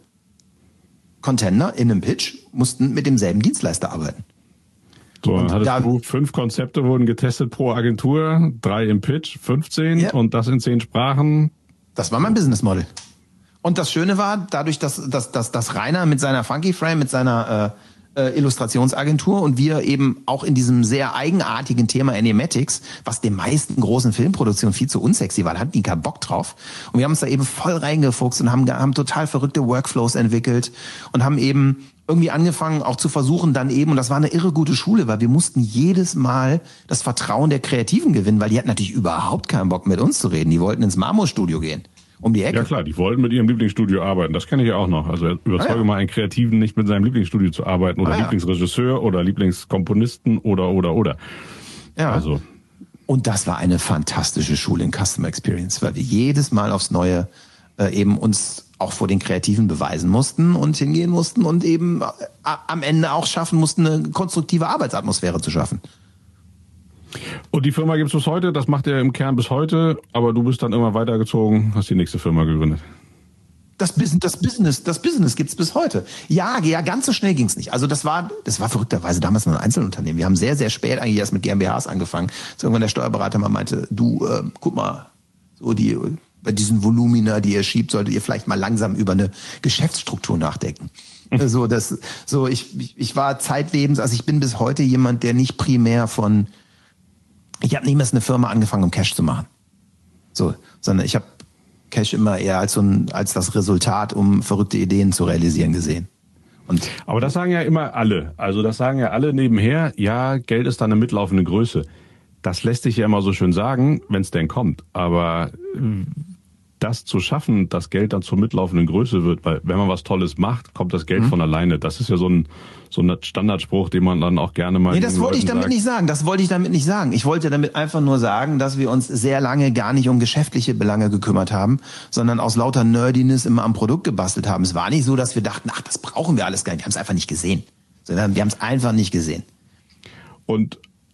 Contender in einem Pitch mussten mit demselben Dienstleister arbeiten. So, dann hattest du 5 Konzepte wurden getestet pro Agentur, 3 im Pitch, 15 und das in 10 Sprachen. Das war mein Business Model. Und das Schöne war, dadurch, dass Rainer mit seiner Funky Frame, mit seiner Illustrationsagentur und wir eben auch in diesem sehr eigenartigen Thema Animatics, was den meisten großen Filmproduktionen viel zu unsexy war, da hatten die keinen Bock drauf. Und wir haben uns da eben voll reingefuchst und haben total verrückte Workflows entwickelt und haben eben irgendwie angefangen auch zu versuchen dann eben, und das war eine irre gute Schule, weil wir mussten jedes Mal das Vertrauen der Kreativen gewinnen, weil die hatten natürlich überhaupt keinen Bock mit uns zu reden. Die wollten ins Marmorstudio gehen. Um die Ecke. Ja klar, die wollten mit ihrem Lieblingsstudio arbeiten. Das kenne ich ja auch noch. Also überzeuge mal einen Kreativen, nicht mit seinem Lieblingsstudio zu arbeiten oder Lieblingsregisseur oder Lieblingskomponisten oder. Ja. Also. Und das war eine fantastische Schule in Customer Experience, weil wir jedes Mal aufs Neue eben uns auch vor den Kreativen beweisen mussten und hingehen mussten und eben am Ende auch schaffen mussten, eine konstruktive Arbeitsatmosphäre zu schaffen. Und die Firma gibt es bis heute, das macht ihr im Kern bis heute, aber du bist dann immer weitergezogen, hast die nächste Firma gegründet. Das Business gibt's bis heute. Ja, ganz so schnell ging's nicht. Also das war verrückterweise damals noch ein Einzelunternehmen. Wir haben sehr, sehr spät eigentlich erst mit GmbHs angefangen. Als irgendwann der Steuerberater mal meinte, du, guck mal, so bei diesen Volumina, die ihr schiebt, solltet ihr vielleicht mal langsam über eine Geschäftsstruktur nachdenken. Ich war zeitlebens, also ich bin bis heute jemand, der nicht primär ich habe niemals eine Firma angefangen, um Cash zu machen. So, sondern ich habe Cash immer eher als das Resultat, um verrückte Ideen zu realisieren gesehen. Aber das sagen ja immer alle. Also das sagen ja alle nebenher, ja, Geld ist dann eine mitlaufende Größe. Das lässt sich ja immer so schön sagen, wenn es denn kommt. Aber das zu schaffen, dass Geld dann zur mitlaufenden Größe wird, weil wenn man was Tolles macht, kommt das Geld von alleine. Das ist ja so ein Standardspruch, den man dann auch gerne mal... Nee, das wollte ich damit nicht sagen. Das wollte ich damit nicht sagen. Ich wollte damit einfach nur sagen, dass wir uns sehr lange gar nicht um geschäftliche Belange gekümmert haben, sondern aus lauter Nerdiness immer am Produkt gebastelt haben. Es war nicht so, dass wir dachten, ach, das brauchen wir alles gar nicht. Wir haben es einfach nicht gesehen. Sondern wir haben es einfach nicht gesehen. Und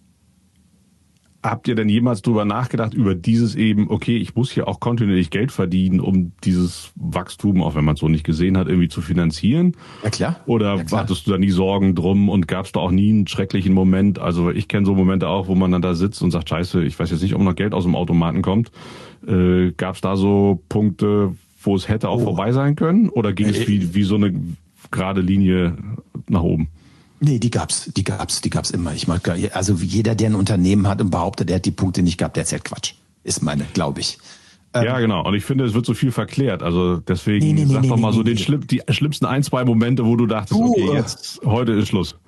habt ihr denn jemals drüber nachgedacht, über dieses eben, okay, ich muss hier auch kontinuierlich Geld verdienen, um dieses Wachstum, auch wenn man es so nicht gesehen hat, irgendwie zu finanzieren? Ja, klar. Oder ja, klar. hattest du da nie Sorgen drum und gab es da auch nie einen schrecklichen Moment? Also ich kenne so Momente auch, wo man dann da sitzt und sagt, scheiße, ich weiß jetzt nicht, ob noch Geld aus dem Automaten kommt. Gab es da so Punkte, wo es hätte auch vorbei sein können? Oder ging es wie so eine gerade Linie nach oben? Nee, die gab's immer. Ich mag, also jeder, der ein Unternehmen hat und behauptet, der hat die Punkte nicht gehabt, der erzählt Quatsch. Ist meine, glaube ich. Ja, genau. Und ich finde, es wird so viel verklärt. Also deswegen sag doch mal so die schlimmsten 1-2 Momente, wo du dachtest, okay, jetzt, heute ist Schluss.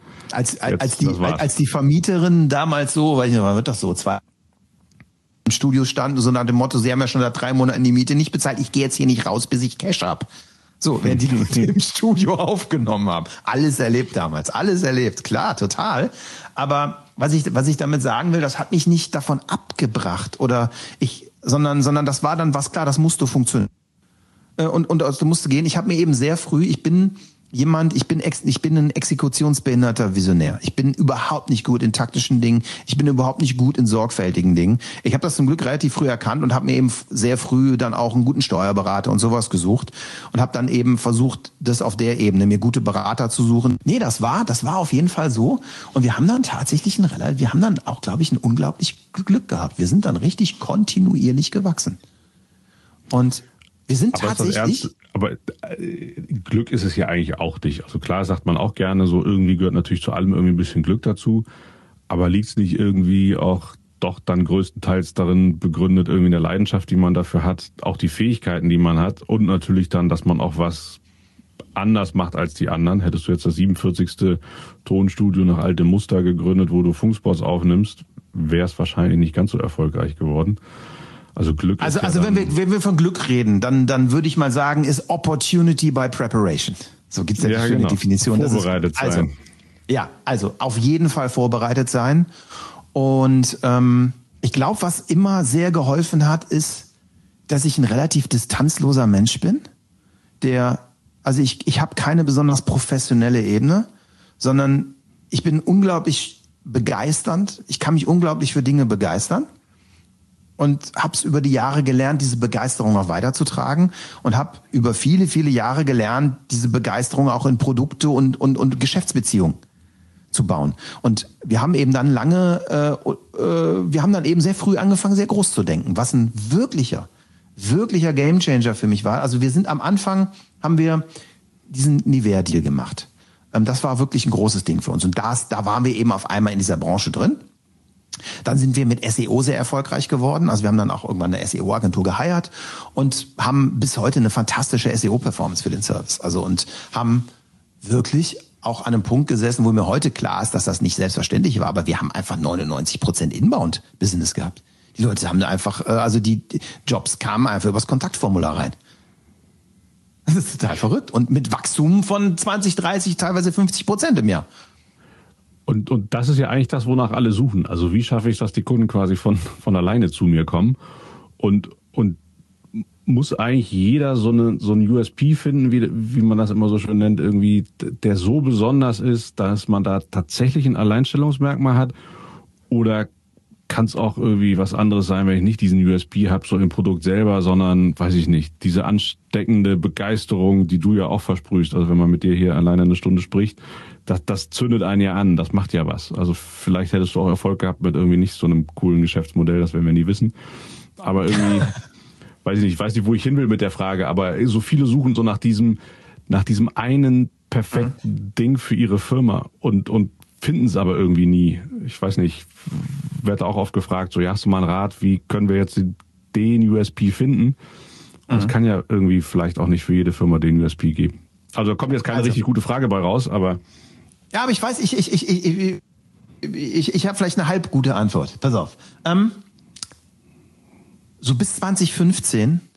Als die Vermieterin damals so, weiß ich nicht, man wird doch so, zwei im Studio standen, so nach dem Motto, sie haben ja schon seit 3 Monaten die Miete nicht bezahlt, ich gehe jetzt hier nicht raus, bis ich Cash hab. So, wenn die im Studio aufgenommen haben. Alles erlebt damals, alles erlebt, klar, total. Aber was ich damit sagen will, das hat mich nicht davon abgebracht sondern das war dann was klar, das musste funktionieren. Und du musst gehen. Ich habe mir eben sehr früh, ich bin ein exekutionsbehinderter Visionär. Ich bin überhaupt nicht gut in taktischen Dingen. Ich bin überhaupt nicht gut in sorgfältigen Dingen. Ich habe das zum Glück relativ früh erkannt und habe mir eben sehr früh dann auch einen guten Steuerberater und sowas gesucht und habe dann eben versucht, das auf der Ebene mir gute Berater zu suchen. Nee, das war auf jeden Fall so. Und wir haben dann tatsächlich auch, glaube ich, ein unglaublich Glück gehabt. Wir sind dann richtig kontinuierlich gewachsen. Und wir sind tatsächlich... Aber Glück ist es ja eigentlich auch nicht. Also klar sagt man auch gerne, so irgendwie gehört natürlich zu allem irgendwie ein bisschen Glück dazu. Aber liegt es nicht irgendwie auch doch dann größtenteils darin begründet, irgendwie eine Leidenschaft, die man dafür hat, auch die Fähigkeiten, die man hat und natürlich dann, dass man auch was anders macht als die anderen. Hättest du jetzt das 47. Tonstudio nach altem Muster gegründet, wo du Funkspots aufnimmst, wäre es wahrscheinlich nicht ganz so erfolgreich geworden. Also Glück. Also wenn wir von Glück reden, dann würde ich mal sagen, ist Opportunity by Preparation. So gibt's ja die schöne Definition. Vorbereitet sein. Also auf jeden Fall vorbereitet sein. Und ich glaube, was immer sehr geholfen hat, ist, dass ich ein relativ distanzloser Mensch bin. Ich habe keine besonders professionelle Ebene, sondern ich bin unglaublich begeisternd. Ich kann mich unglaublich für Dinge begeistern. Und habe es über die Jahre gelernt, diese Begeisterung auch weiterzutragen und habe über viele, viele Jahre gelernt, diese Begeisterung auch in Produkte und Geschäftsbeziehungen zu bauen. Und wir haben eben dann eben sehr früh angefangen, sehr groß zu denken, was ein wirklicher Gamechanger für mich war. Also am Anfang haben wir diesen Nivea-Deal gemacht. Das war wirklich ein großes Ding für uns. Und da waren wir eben auf einmal in dieser Branche drin. Dann sind wir mit SEO sehr erfolgreich geworden. Also wir haben dann auch irgendwann eine SEO-Agentur geheiert und haben bis heute eine fantastische SEO-Performance für den Service. Also und haben wirklich auch an einem Punkt gesessen, wo mir heute klar ist, dass das nicht selbstverständlich war. Aber wir haben einfach 99% Inbound-Business gehabt. Die Leute haben da einfach, die Jobs kamen einfach übers Kontaktformular rein. Das ist total verrückt. Und mit Wachstum von 20, 30, teilweise 50% im Jahr. Und das ist ja eigentlich das, wonach alle suchen. Also wie schaffe ich, dass die Kunden quasi von alleine zu mir kommen? Und muss eigentlich jeder so ein USP finden, wie man das immer so schön nennt, irgendwie, der so besonders ist, dass man da tatsächlich ein Alleinstellungsmerkmal hat? Oder kann es auch irgendwie was anderes sein, wenn ich nicht diesen USP habe, so im Produkt selber, sondern, weiß ich nicht, diese ansteckende Begeisterung, die du ja auch versprühst, also wenn man mit dir hier alleine eine Stunde spricht, das zündet einen ja an, das macht ja was. Also vielleicht hättest du auch Erfolg gehabt mit irgendwie nicht so einem coolen Geschäftsmodell, das werden wir nie wissen. Aber irgendwie, weiß nicht, wo ich hin will mit der Frage, aber so viele suchen so nach diesem einen perfekten Ding für ihre Firma und finden es aber irgendwie nie. Ich weiß nicht, werde auch oft gefragt, so, ja, hast du mal einen Rat, wie können wir jetzt den USP finden? Und es kann ja irgendwie vielleicht auch nicht für jede Firma den USP geben. Also da kommt jetzt keine richtig gute Frage bei raus, aber... Ja, aber ich weiß, ich habe vielleicht eine halb gute Antwort. Pass auf. So bis 2015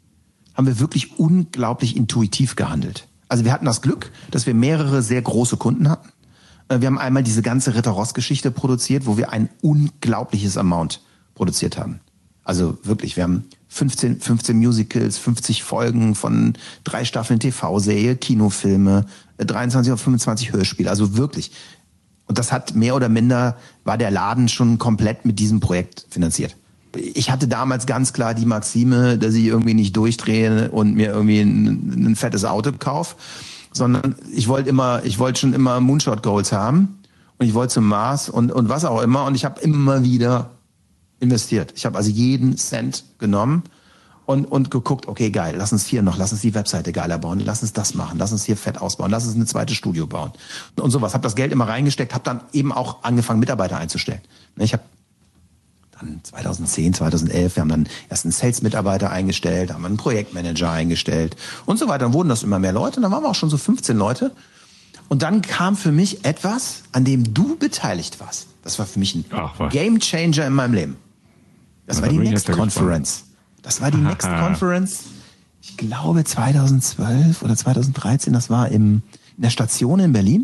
haben wir wirklich unglaublich intuitiv gehandelt. Also wir hatten das Glück, dass wir mehrere sehr große Kunden hatten. Wir haben einmal diese ganze Ritter-Ross-Geschichte produziert, wo wir ein unglaubliches Amount produziert haben. Also wirklich, wir haben 15 Musicals, 50 Folgen von 3 Staffeln TV-Serie, Kinofilme, 23 oder 25 Hörspiele. Also wirklich. Und das hat mehr oder minder, war der Laden schon komplett mit diesem Projekt finanziert. Ich hatte damals ganz klar die Maxime, dass ich irgendwie nicht durchdrehe und mir irgendwie ein fettes Auto kaufe, sondern ich wollte schon immer Moonshot Goals haben und ich wollte zum Mars und was auch immer und ich habe immer wieder investiert. Ich habe also jeden Cent genommen und geguckt, okay, geil, lass uns die Webseite geiler bauen, lass uns das machen, lass uns hier fett ausbauen, lass uns eine zweite Studio bauen und sowas. Habe das Geld immer reingesteckt, habe dann eben auch angefangen, Mitarbeiter einzustellen. Ich habe dann 2010, 2011, wir haben dann erst einen Sales-Mitarbeiter eingestellt, haben einen Projektmanager eingestellt und so weiter. Dann wurden das immer mehr Leute und dann waren wir auch schon so 15 Leute. Und dann kam für mich etwas, an dem du beteiligt warst. Das war für mich ein Game Changer in meinem Leben. Das war die Next Conference. Das war die Next Conference, ich glaube 2012 oder 2013, das war in der Station in Berlin.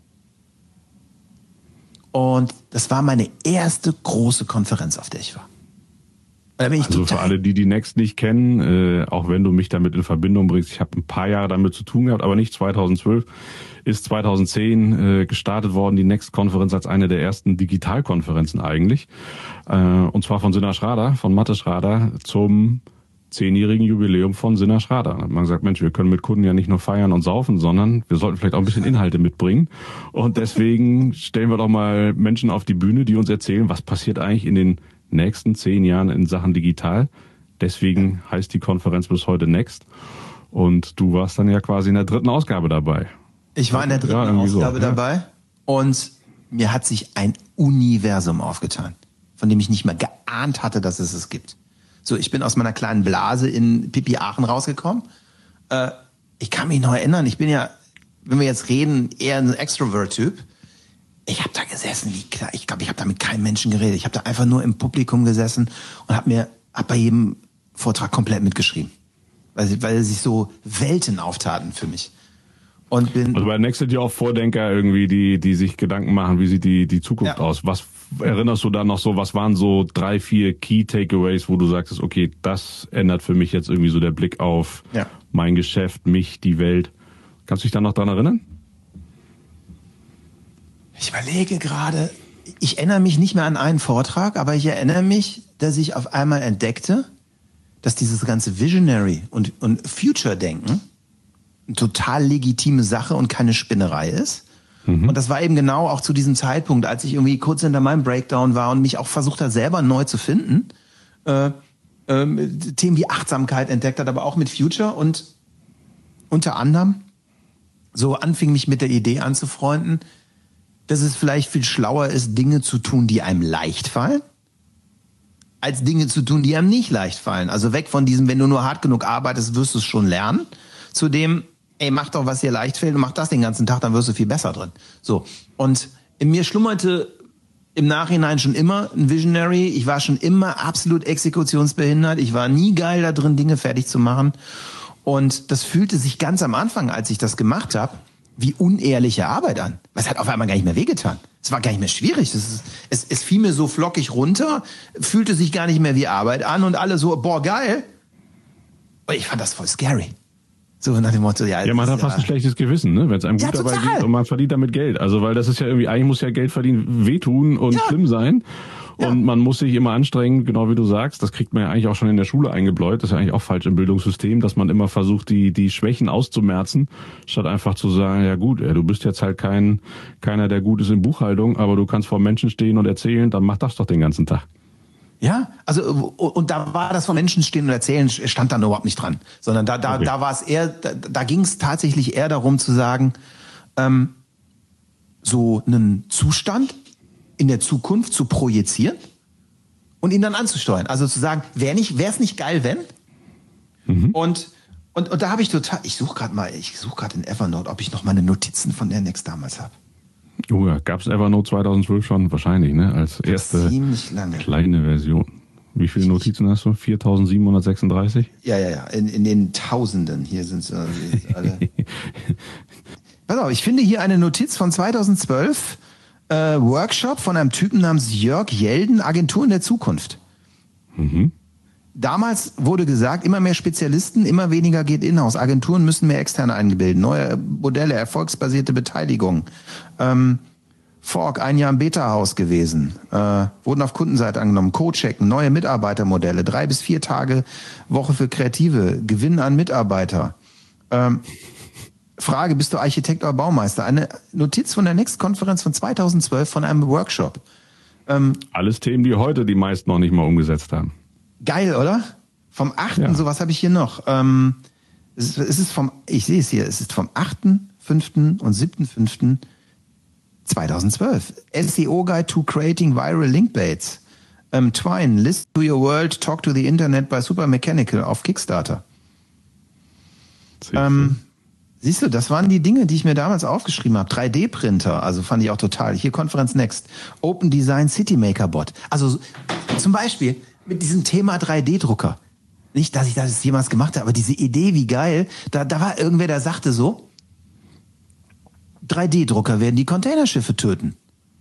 Und das war meine erste große Konferenz, auf der ich war. Da bin ich also für alle, die Next nicht kennen, auch wenn du mich damit in Verbindung bringst, ich habe ein paar Jahre damit zu tun gehabt, aber nicht 2012, ist 2010 gestartet worden, die Next-Konferenz als eine der ersten Digitalkonferenzen eigentlich. Und zwar von Sinna Schrader, von Mathe Schrader zum 10-jährigen Jubiläum von Sinna Schrader. Da hat man gesagt, Mensch, wir können mit Kunden ja nicht nur feiern und saufen, sondern wir sollten vielleicht auch ein bisschen Inhalte mitbringen. Und deswegen stellen wir doch mal Menschen auf die Bühne, die uns erzählen, was passiert eigentlich in den nächsten 10 Jahren in Sachen digital. Deswegen heißt die Konferenz bis heute Next. Und du warst dann ja quasi in der 3. Ausgabe dabei. Ich war in der 3. Ausgabe dabei und mir hat sich ein Universum aufgetan, von dem ich nicht mal geahnt hatte, dass es es gibt. So, ich bin aus meiner kleinen Blase in Pipi Aachen rausgekommen. Ich kann mich noch erinnern, ich bin ja, wenn wir jetzt reden, eher ein Extrovert-Typ. Ich habe da gesessen, ich glaube, ich habe da mit keinem Menschen geredet. Ich habe da einfach nur im Publikum gesessen und habe bei jedem Vortrag komplett mitgeschrieben. Weil sich so Welten auftaten für mich. Und also bei Next sind ja auch Vordenker irgendwie, die sich Gedanken machen, wie sieht die Zukunft aus. Was erinnerst du da noch so, was waren so 3, 4 Key Takeaways, wo du sagtest, okay, das ändert für mich jetzt irgendwie so der Blick auf mein Geschäft, mich, die Welt. Kannst du dich da noch dran erinnern? Ich überlege gerade, ich erinnere mich nicht mehr an einen Vortrag, aber ich erinnere mich, dass ich auf einmal entdeckte, dass dieses ganze Visionary und Future-Denken eine total legitime Sache und keine Spinnerei ist. Mhm. Und das war eben genau auch zu diesem Zeitpunkt, als ich irgendwie kurz hinter meinem Breakdown war und mich auch versucht habe, selber neu zu finden. Themen wie Achtsamkeit entdeckt hat, aber auch mit Future und unter anderem so anfing, mich mit der Idee anzufreunden, dass es vielleicht viel schlauer ist, Dinge zu tun, die einem leicht fallen, als Dinge zu tun, die einem nicht leicht fallen. Also weg von diesem, wenn du nur hart genug arbeitest, wirst du es schon lernen, zu dem, ey, mach doch, was dir leicht fällt und mach das den ganzen Tag, dann wirst du viel besser drin. So. Und in mir schlummerte im Nachhinein schon immer ein Visionary. Ich war schon immer absolut exekutionsbehindert. Ich war nie geil da drin, Dinge fertig zu machen. Und das fühlte sich ganz am Anfang, als ich das gemacht habe, wie unehrliche Arbeit an. Es hat auf einmal gar nicht mehr wehgetan. Es war gar nicht mehr schwierig. Es fiel mir so flockig runter, fühlte sich gar nicht mehr wie Arbeit an und alle so, boah, geil. Und ich fand das voll scary. So nach dem Motto, ja, man hat fast ein schlechtes Gewissen, ne, wenn es einem gut dabei geht und man verdient damit Geld. Also, weil das ist ja irgendwie, eigentlich muss ja Geld verdienen wehtun und schlimm sein. Und man muss sich immer anstrengen, genau wie du sagst. Das kriegt man ja eigentlich auch schon in der Schule eingebläut. Das ist ja eigentlich auch falsch im Bildungssystem, dass man immer versucht, die Schwächen auszumerzen, statt einfach zu sagen, ja gut, du bist jetzt halt keiner, der gut ist in Buchhaltung, aber du kannst vor Menschen stehen und erzählen, dann mach das doch den ganzen Tag. Ja, also und da war das von Menschen stehen und erzählen, stand dann überhaupt nicht dran, sondern da war es eher, da ging es tatsächlich eher darum zu sagen, so einen Zustand in der Zukunft zu projizieren und ihn dann anzusteuern. Also zu sagen, wäre es nicht geil, wenn? Mhm. Und da habe ich ich suche gerade in Evernote, ob ich noch meine Notizen von der Next damals habe. Oh ja, gab es Evernote 2012 schon wahrscheinlich, ne? Als erste kleine Version. Wie viele Notizen hast du? 4736? Ja. In den Tausenden. Hier sind sie alle. Pass auf, ich finde hier eine Notiz von 2012. Workshop von einem Typen namens Jörg Jelden, Agenturen der Zukunft. Mhm. Damals wurde gesagt, immer mehr Spezialisten, immer weniger geht in-house. Agenturen müssen mehr externe eingebilden. Neue Modelle, erfolgsbasierte Beteiligung. Fork, ein Jahr im Beta-Haus gewesen. Wurden auf Kundenseite angenommen. Co-checken, neue Mitarbeitermodelle. 3 bis 4 Tage Woche für Kreative. Gewinn an Mitarbeiter. Frage, bist du Architekt oder Baumeister? Eine Notiz von der Next-Konferenz von 2012 von einem Workshop. Alles Themen, die heute die meisten noch nicht mal umgesetzt haben. Geil, oder? Vom 8. Ja. So was habe ich hier noch. Es ist ich sehe es hier, es ist vom 8.5. und 7.5.2012. SEO Guide to Creating Viral Linkbaits. Twine, List to Your World, Talk to the Internet by Super Mechanical auf Kickstarter. Siehst du, das waren die Dinge, die ich mir damals aufgeschrieben habe. 3D-Printer, also fand ich auch total. Hier Konferenz Next. Open Design Citymaker Bot. Also zum Beispiel mit diesem Thema 3D-Drucker. Nicht, dass ich das jemals gemacht habe, aber diese Idee, wie geil. Da war irgendwer, der sagte so, 3D-Drucker werden die Containerschiffe töten.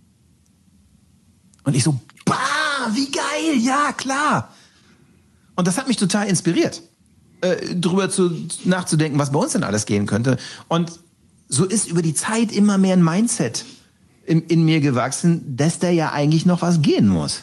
Und ich so, bah, wie geil, ja, klar. Und das hat mich total inspiriert, drüber nachzudenken, was bei uns denn alles gehen könnte. Und so ist über die Zeit immer mehr ein Mindset in mir gewachsen, dass da ja eigentlich noch was gehen muss.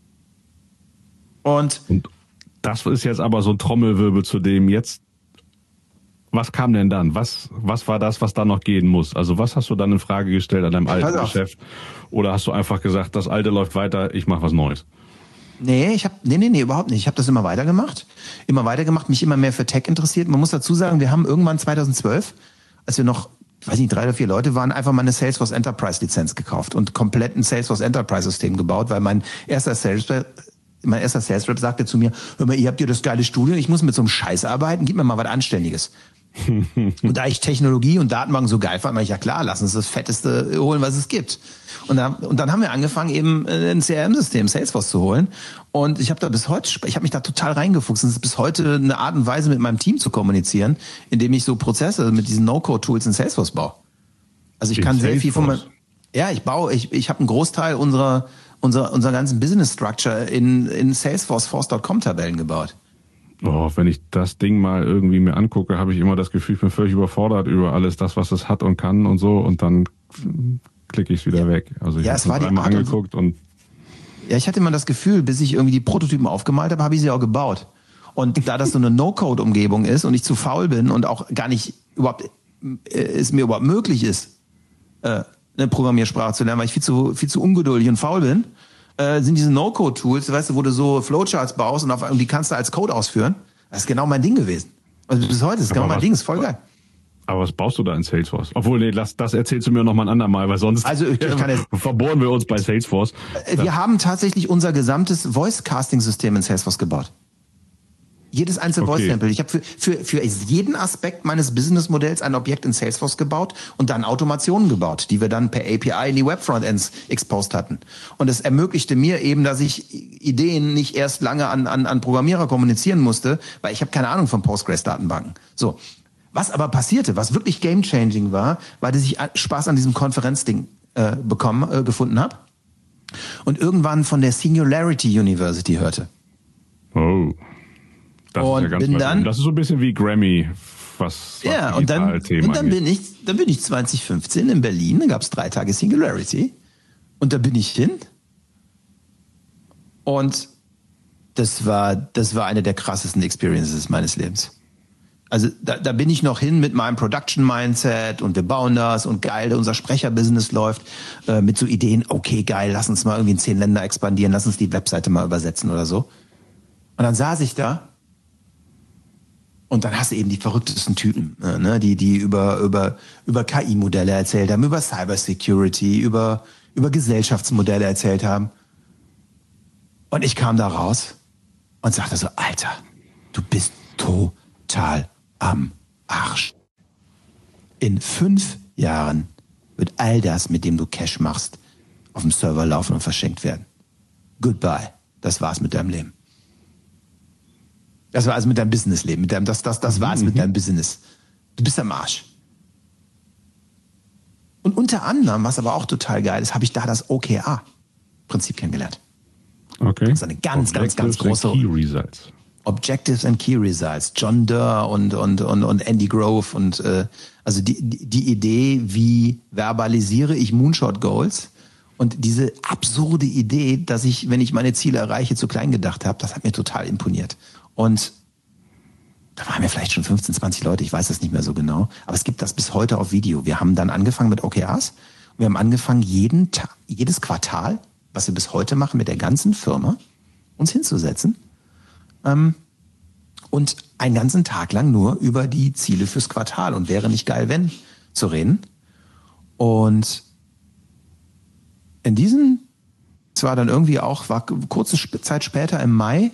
Und das ist jetzt aber so ein Trommelwirbel zu dem jetzt. Was kam denn dann? Was war das, was da noch gehen muss? Also was hast du dann in Frage gestellt an deinem alten Geschäft? Oder hast du einfach gesagt, das Alte läuft weiter, ich mache was Neues? Nee, überhaupt nicht. Ich habe das immer weitergemacht, mich immer mehr für Tech interessiert. Man muss dazu sagen, wir haben irgendwann 2012, als wir noch, ich weiß nicht, 3 oder 4 Leute waren, einfach mal eine Salesforce Enterprise Lizenz gekauft und komplett ein Salesforce Enterprise System gebaut, weil mein erster Sales Rep sagte zu mir, hör mal, ihr habt hier das geile Studio, ich muss mit so einem Scheiß arbeiten, gib mir mal was Anständiges. Und da ich Technologie und Datenbanken so geil fand, meinte ich, ja klar, lass uns das Fetteste holen, was es gibt. Und dann haben wir angefangen, eben ein CRM-System, Salesforce, zu holen. Und ich habe da ich habe mich da total reingefuchst. Und es ist bis heute eine Art und Weise, mit meinem Team zu kommunizieren, indem ich so Prozesse mit diesen No-Code-Tools in Salesforce baue. Also ich kann sehr viel von ich habe einen Großteil unserer ganzen Business Structure in Salesforce Force.com Tabellen gebaut. Oh, wenn ich das Ding mal irgendwie mir angucke, habe ich immer das Gefühl, ich bin völlig überfordert über alles das, was es hat und kann und so, und dann klicke ich es wieder weg. Also ich habe es einmal angeguckt und ja, ich hatte immer das Gefühl, bis ich irgendwie die Prototypen aufgemalt habe, habe ich sie auch gebaut. Und da das so eine No-Code-Umgebung ist und ich zu faul bin und auch gar nicht es mir überhaupt möglich ist, eine Programmiersprache zu lernen, weil ich viel zu ungeduldig und faul bin, sind diese No-Code-Tools, weißt du, wo du so Flowcharts baust und die kannst du als Code ausführen. Das ist genau mein Ding gewesen. Also bis heute ist genau mein Ding, ist voll geil. Aber was baust du da in Salesforce? Obwohl, nee, das erzählst du mir noch mal ein andermal, weil sonst verbohren wir uns bei Salesforce. Wir haben tatsächlich unser gesamtes Voice-Casting-System in Salesforce gebaut. Jedes einzelne Voice-Sample. Ich habe für jeden Aspekt meines Business-Modells ein Objekt in Salesforce gebaut und dann Automationen gebaut, die wir dann per API in die Web-Frontends exposed hatten. Und es ermöglichte mir eben, dass ich Ideen nicht erst lange an Programmierer kommunizieren musste, weil ich habe keine Ahnung von Postgres-Datenbanken. So. Was aber passierte, was wirklich game-changing war, dass ich Spaß an diesem Konferenzding gefunden habe und irgendwann von der Singularity University hörte. Oh. Das ist ja ganz das ist so ein bisschen wie Grammy, was und dann bin ich 2015 in Berlin, da gab es 3 Tage Singularity und da bin ich hin und das war eine der krassesten Experiences meines Lebens. Also da bin ich noch hin mit meinem Production-Mindset und wir bauen das und geil, unser Sprecher-Business läuft mit so Ideen, okay, geil, lass uns mal irgendwie in 10 Länder expandieren, lass uns die Webseite mal übersetzen oder so. Und dann saß ich da und dann hast du eben die verrücktesten Typen, die über KI-Modelle erzählt haben, über Cybersecurity, über Gesellschaftsmodelle erzählt haben. Und ich kam da raus und sagte so, Alter, du bist total am Arsch. In 5 Jahren wird all das, mit dem du Cash machst, auf dem Server laufen und verschenkt werden. Goodbye. Das war's mit deinem Leben. Das war also mit deinem Businessleben. Das war es mit deinem Business. Du bist am Arsch. Und unter anderem, was aber auch total geil ist, habe ich da das OKR-Prinzip kennengelernt. Okay. Das ist eine ganz große... Key Results. Objectives and Key Results. John Doerr und Andy Grove und also die Idee, wie verbalisiere ich Moonshot Goals, und diese absurde Idee, dass ich, wenn ich meine Ziele erreiche, zu klein gedacht habe, das hat mir total imponiert. Und da waren wir vielleicht schon 15, 20 Leute, ich weiß das nicht mehr so genau, aber es gibt das bis heute auf Video. Wir haben dann angefangen mit OKRs. Wir haben angefangen, jedes Quartal, was wir bis heute machen, mit der ganzen Firma uns hinzusetzen und einen ganzen Tag lang nur über die Ziele fürs Quartal und wäre nicht geil, wenn zu reden. Und es war dann irgendwie auch, war kurze Zeit später im Mai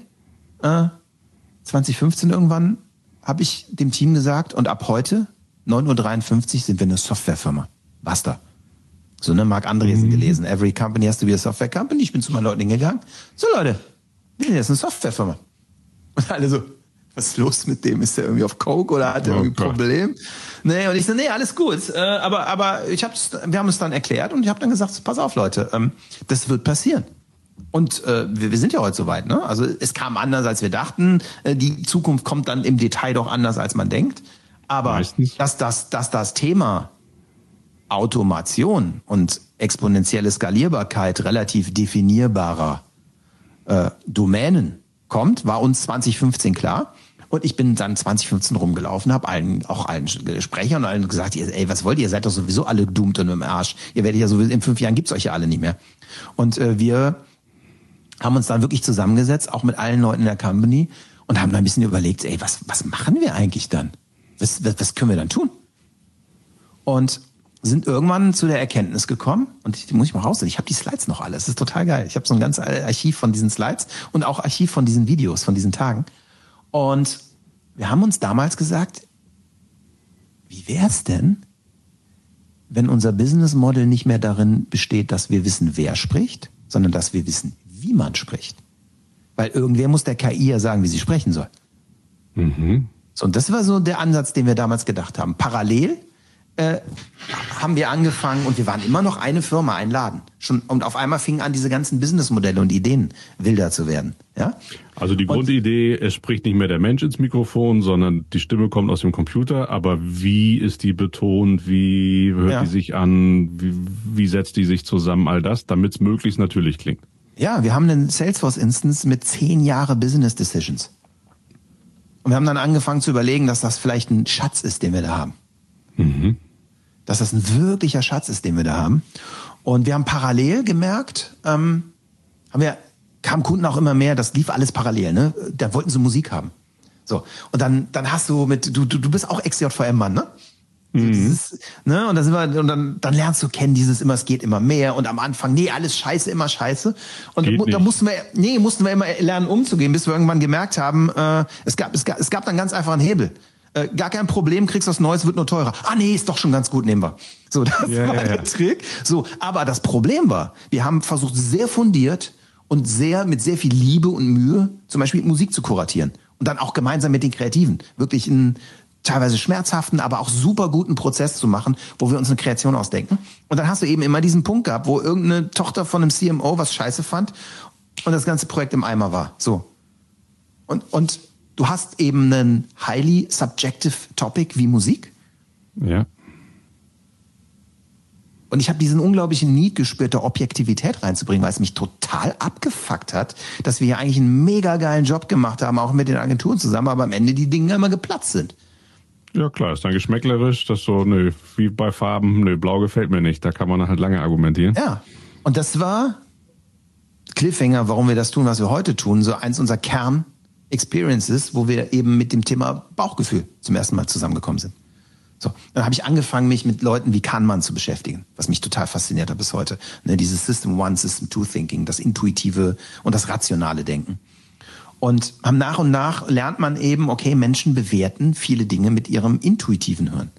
2015 irgendwann, habe ich dem Team gesagt, und ab heute, 9:53 Uhr, sind wir eine Softwarefirma. Basta. So, ne, Marc Andresen gelesen. Every company has to be a software company. Ich bin zu meinen Leuten hingegangen. So, Leute, wir sind jetzt eine Softwarefirma. Und alle so, was ist los mit dem? Ist der irgendwie auf Coke oder hat er irgendwie ein Problem? Nee, und ich so, nee, alles gut. Aber wir haben es dann erklärt und ich habe dann gesagt, pass auf, Leute, das wird passieren. Und wir sind ja heute soweit, ne? Also es kam anders, als wir dachten. Die Zukunft kommt dann im Detail doch anders, als man denkt. Aber dass das Thema Automation und exponentielle Skalierbarkeit relativ definierbarer Domänen kommt, war uns 2015 klar. Und ich bin dann 2015 rumgelaufen, habe allen Sprechern und allen gesagt, ey, was wollt ihr? Ihr seid doch sowieso alle doomed und im Arsch. Ihr werdet ja sowieso, in 5 Jahren gibt's euch ja alle nicht mehr. Und wir haben uns dann wirklich zusammengesetzt, auch mit allen Leuten in der Company, und haben dann ein bisschen überlegt, ey, was machen wir eigentlich dann? Was können wir dann tun? Und sind irgendwann zu der Erkenntnis gekommen, und die muss ich mal rausnehmen, ich habe die Slides noch alle, das ist total geil. Ich habe so ein ganzes Archiv von diesen Slides und auch Archiv von diesen Videos, von diesen Tagen. Und wir haben uns damals gesagt, wie wäre es denn, wenn unser Business Model nicht mehr darin besteht, dass wir wissen, wer spricht, sondern dass wir wissen, wie man spricht. Weil irgendwer muss der KI ja sagen, wie sie sprechen soll. So, und das war so der Ansatz, den wir damals gedacht haben. Parallel haben wir angefangen, und wir waren immer noch eine Firma, ein Laden. Und auf einmal fingen an, diese ganzen Businessmodelle und Ideen wilder zu werden. Ja? Also die Grundidee, es spricht nicht mehr der Mensch ins Mikrofon, sondern die Stimme kommt aus dem Computer, aber wie ist die betont, wie hört die sich an, wie setzt die sich zusammen, all das, damit es möglichst natürlich klingt. Ja, wir haben einen Salesforce-Instance mit 10 Jahre Business Decisions. Und wir haben dann angefangen zu überlegen, dass das vielleicht ein Schatz ist, den wir da haben. Dass das ein wirklicher Schatz ist, den wir da haben. Und wir haben parallel gemerkt, kamen Kunden auch immer mehr, das lief alles parallel, ne? Da wollten sie Musik haben. So. Und dann hast du du bist auch Ex-JVM-Mann, ne? So dieses, ne? Und dann lernst du kennen es geht immer mehr, und am Anfang, alles scheiße, immer scheiße. Und da mussten wir immer lernen, umzugehen, bis wir irgendwann gemerkt haben, es gab dann ganz einfach einen Hebel. Gar kein Problem, kriegst was Neues, wird nur teurer. Ist doch schon ganz gut, nehmen wir. So, das war der Trick. So, aber das Problem war, wir haben versucht, sehr fundiert und mit sehr viel Liebe und Mühe, zum Beispiel Musik zu kuratieren. Und dann auch gemeinsam mit den Kreativen. Wirklich einen teilweise schmerzhaften, aber auch super guten Prozess zu machen, wo wir uns eine Kreation ausdenken. Und dann hast du eben immer diesen Punkt gehabt, wo irgendeine Tochter von einem CMO was scheiße fand und das ganze Projekt im Eimer war. So. Und du hast eben einen highly subjective Topic wie Musik. Ja. Und ich habe diesen unglaublichen Need gespürt, da Objektivität reinzubringen, weil es mich total abgefuckt hat, dass wir hier eigentlich einen mega geilen Job gemacht haben, auch mit den Agenturen zusammen, aber am Ende die Dinge immer geplatzt sind. Ja klar, ist dann geschmäcklerisch, das so, wie bei Farben, blau gefällt mir nicht, da kann man halt lange argumentieren. Ja, und das war Cliffhanger, warum wir das tun, was wir heute tun, so eins unserer Kern-Experiences, wo wir eben mit dem Thema Bauchgefühl zum ersten Mal zusammengekommen sind. So, dann habe ich angefangen, mich mit Leuten wie Kahnemann zu beschäftigen, was mich total fasziniert hat bis heute. Ne, dieses System One, System Two Thinking, das intuitive und das rationale Denken. Und nach und nach lernt man eben, okay, Menschen bewerten viele Dinge mit ihrem intuitiven Hören.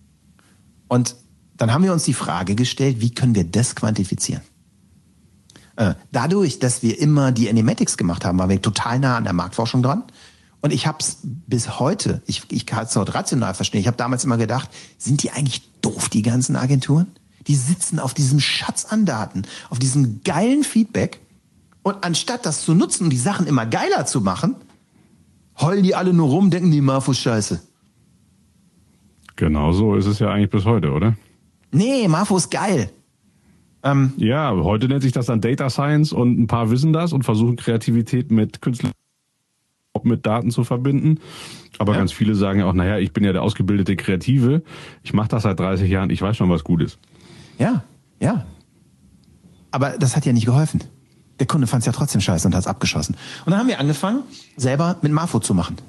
Und dann haben wir uns die Frage gestellt, wie können wir das quantifizieren? Dadurch, dass wir immer die Animatics gemacht haben, waren wir total nah an der Marktforschung dran. Und ich habe es bis heute, ich kann es heute rational verstehen, ich habe damals immer gedacht, sind die eigentlich doof, die ganzen Agenturen? Die sitzen auf diesem Schatz an Daten, auf diesem geilen Feedback. Und anstatt das zu nutzen und die Sachen immer geiler zu machen, heulen die alle nur rum, denken die Marfo scheiße. Genau so ist es ja eigentlich bis heute, oder? Nee, Marfo ist geil. Ja, heute nennt sich das dann Data Science und ein paar wissen das und versuchen Kreativität mit Künstlern, mit Daten zu verbinden. Aber ganz viele sagen ja auch, naja, ich bin ja der ausgebildete Kreative, ich mache das seit 30 Jahren, ich weiß schon, was gut ist. Ja. Aber das hat ja nicht geholfen. Der Kunde fand es ja trotzdem scheiße und hat es abgeschossen. Und dann haben wir angefangen, selber mit Marfo zu machen.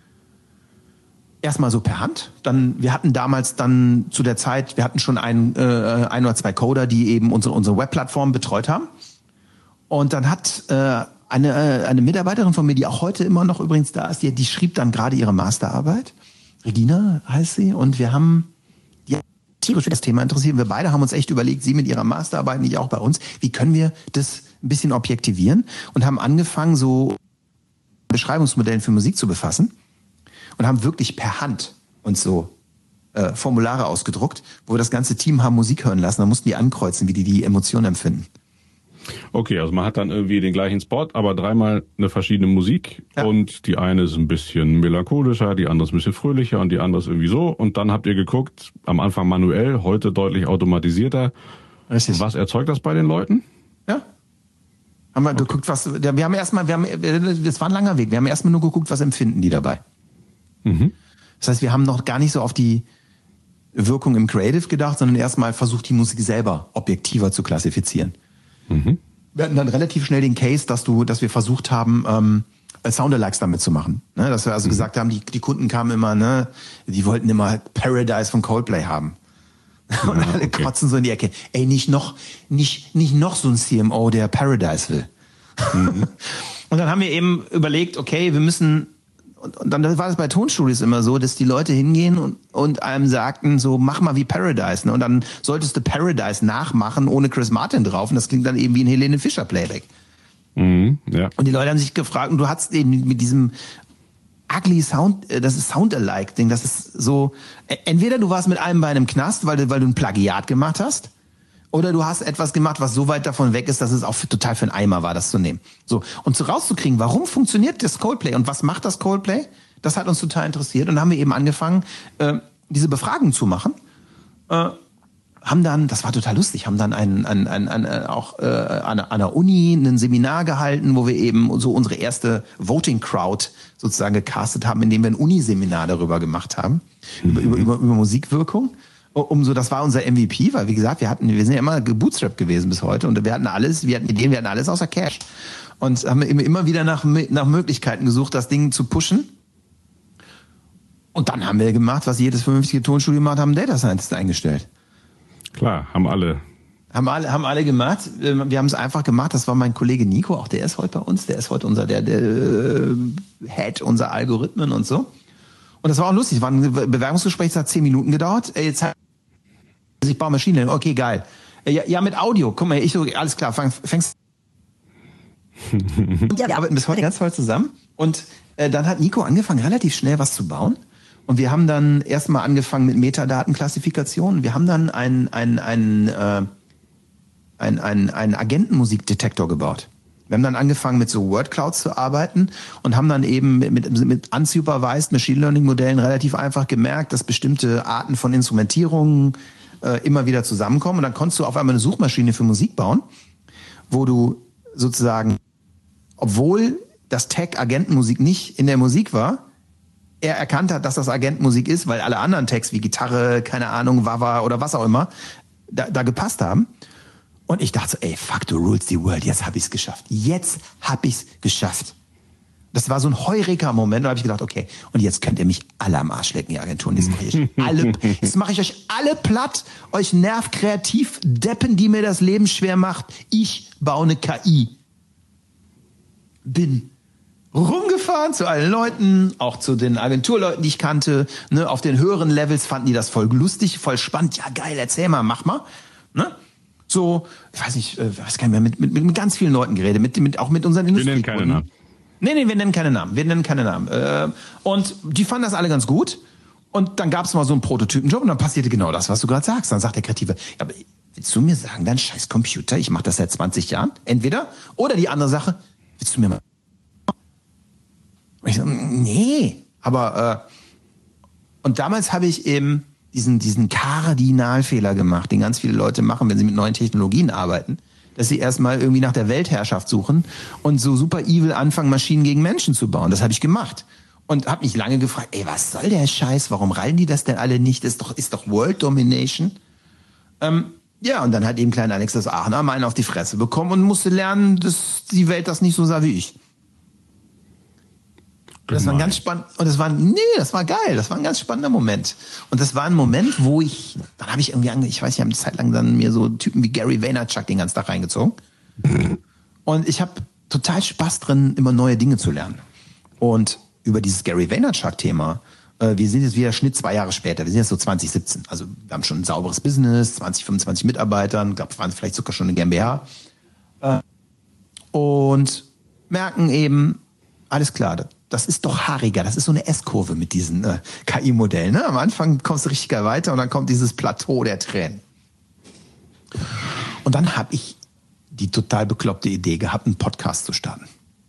Erstmal so per Hand. Wir hatten damals dann zu der Zeit, wir hatten schon ein oder zwei Coder, die eben unsere Webplattform betreut haben. Und dann hat eine Mitarbeiterin von mir, die auch heute immer noch übrigens da ist, die schrieb dann gerade ihre Masterarbeit. Regina heißt sie. Und wir haben tierisch für das Thema interessiert. Wir beide haben uns echt überlegt, sie mit ihrer Masterarbeit, nicht auch bei uns, wie können wir das ein bisschen objektivieren und haben angefangen, so Beschreibungsmodellen für Musik zu befassen und haben wirklich per Hand uns so Formulare ausgedruckt, wo wir das ganze Team haben Musik hören lassen. Da mussten die ankreuzen, wie die Emotionen empfinden. Okay, also man hat dann irgendwie den gleichen Spot, aber dreimal eine verschiedene Musik und die eine ist ein bisschen melancholischer, die andere ist ein bisschen fröhlicher und die andere ist irgendwie so. Und dann habt ihr geguckt, am Anfang manuell, heute deutlich automatisierter. Richtig. Was erzeugt das bei den Leuten? Ja. Haben wir geguckt, das war ein langer Weg, wir haben erstmal nur geguckt, was empfinden die dabei. Mhm. Das heißt, wir haben noch gar nicht so auf die Wirkung im Creative gedacht, sondern erstmal versucht, die Musik selber objektiver zu klassifizieren. Mhm. Wir hatten dann relativ schnell den Case, dass wir versucht haben, Soundalikes damit zu machen. Ne? Dass wir also gesagt haben, die Kunden kamen immer, die wollten immer Paradise von Coldplay haben. Und alle kotzen so in die Ecke. Ey, nicht noch so ein CMO, der Paradise will. Mhm. Und dann haben wir eben überlegt, okay, wir müssen, und dann war das bei Tonstudios immer so, dass die Leute hingehen und einem sagten, so, mach mal wie Paradise. Ne? Und dann solltest du Paradise nachmachen, ohne Chris Martin drauf. Und das klingt dann eben wie ein Helene Fischer Playback. Mhm, ja. Und die Leute haben sich gefragt, und du hattest eben mit diesem ugly Sound, das ist Sound-alike-Ding, das ist so, entweder du warst mit einem Bein im Knast, weil du ein Plagiat gemacht hast, oder du hast etwas gemacht, was so weit davon weg ist, dass es auch total für einen Eimer war, das zu nehmen. So. Und so rauszukriegen, warum funktioniert das Coldplay und was macht das Coldplay? Das hat uns total interessiert. Und dann haben wir eben angefangen, diese Befragung zu machen. Haben dann, das war total lustig, haben dann an der Uni ein Seminar gehalten, wo wir eben so unsere erste Voting Crowd sozusagen gecastet haben, indem wir ein Uniseminar darüber gemacht haben, über Musikwirkung. Das war unser MVP, weil wie gesagt, wir sind ja immer gebootstrapped gewesen bis heute und wir hatten Ideen, wir hatten alles außer Cash. Und haben immer wieder nach Möglichkeiten gesucht, das Ding zu pushen. Und dann haben wir gemacht, was jedes vernünftige Tonstudio macht, haben einen Data Scientist eingestellt. Klar, haben alle gemacht. Wir haben es einfach gemacht. Das war mein Kollege Nico, auch der ist heute bei uns. Der ist heute der Head unserer Algorithmen und so. Und das war auch lustig. Es war ein Bewerbungsgespräch, das hat 10 Minuten gedauert. Ich baue Maschinen. Okay, geil. Ja, mit Audio. Guck mal, alles klar, fängst. Ja, wir arbeiten bis heute ganz toll zusammen. Und dann hat Nico angefangen, relativ schnell was zu bauen. Und wir haben dann erstmal angefangen mit Metadatenklassifikation. Wir haben dann einen Agentenmusikdetektor gebaut. Wir haben dann angefangen mit so Wordclouds zu arbeiten und haben dann eben mit unsupervised Machine Learning Modellen relativ einfach gemerkt, dass bestimmte Arten von Instrumentierungen immer wieder zusammenkommen. Und dann konntest du auf einmal eine Suchmaschine für Musik bauen, wo du sozusagen, obwohl das Tag Agentenmusik nicht in der Musik war, er erkannt hat, dass das Agentenmusik ist, weil alle anderen Tags wie Gitarre, keine Ahnung, Wawa oder was auch immer, da gepasst haben. Und ich dachte so, ey, fuck, du rulest the world, jetzt hab ich's geschafft. Das war so ein Heureka-Moment, da habe ich gedacht, okay, und jetzt könnt ihr mich alle am Arsch lecken, die Agenturen. Jetzt mache ich euch alle platt, euch nervkreativ Deppen, die mir das Leben schwer macht. Ich baue eine KI. Bin rumgefahren zu allen Leuten, auch zu den Agenturleuten, die ich kannte. Ne, auf den höheren Levels fanden die das voll lustig, voll spannend. Ja, geil, erzähl mal, mach mal. Ne? So, ich weiß nicht, weiß gar nicht mehr, mit ganz vielen Leuten geredet, auch mit unseren Industriekunden. Wir nennen keine Namen. Nee, wir nennen keine Namen. Und die fanden das alle ganz gut. Und dann gab es mal so einen Prototypenjob und dann passierte genau das, was du gerade sagst. Dann sagt der Kreative, ja, aber willst du mir sagen, dein scheiß Computer, ich mache das seit 20 Jahren, entweder, oder die andere Sache, willst du mir mal... Und ich so, nee, aber... Und damals habe ich eben diesen Kardinalfehler gemacht, den ganz viele Leute machen, wenn sie mit neuen Technologien arbeiten, dass sie erstmal irgendwie nach der Weltherrschaft suchen und so super evil anfangen, Maschinen gegen Menschen zu bauen. Das habe ich gemacht. Und habe mich lange gefragt, ey, was soll der Scheiß? Warum rallen die das denn alle nicht? Ist doch World Domination. Ja, und dann hat eben kleiner Alex aus Aachen einen auf die Fresse bekommen und musste lernen, dass die Welt das nicht so sah wie ich. Das war ganz spannend. Und das war geil. Das war ein ganz spannender Moment. Und das war ein Moment, wo dann habe ich irgendwie ich weiß nicht, ich habe eine Zeit lang dann mir so Typen wie Gary Vaynerchuk den ganzen Tag reingezogen. Und ich habe total Spaß drin, immer neue Dinge zu lernen. Und über dieses Gary Vaynerchuk-Thema, wir sind jetzt wieder Schnitt 2 Jahre später. Wir sind jetzt so 2017. Also wir haben schon ein sauberes Business, 20, 25 Mitarbeitern, glaube, waren vielleicht sogar schon eine GmbH. Und merken eben, alles klar, das ist doch haariger. Das ist so eine S-Kurve mit diesen KI-Modellen. Ne? Am Anfang kommst du richtig geil weiter und dann kommt dieses Plateau der Tränen. Und dann habe ich die total bekloppte Idee gehabt, einen Podcast zu starten.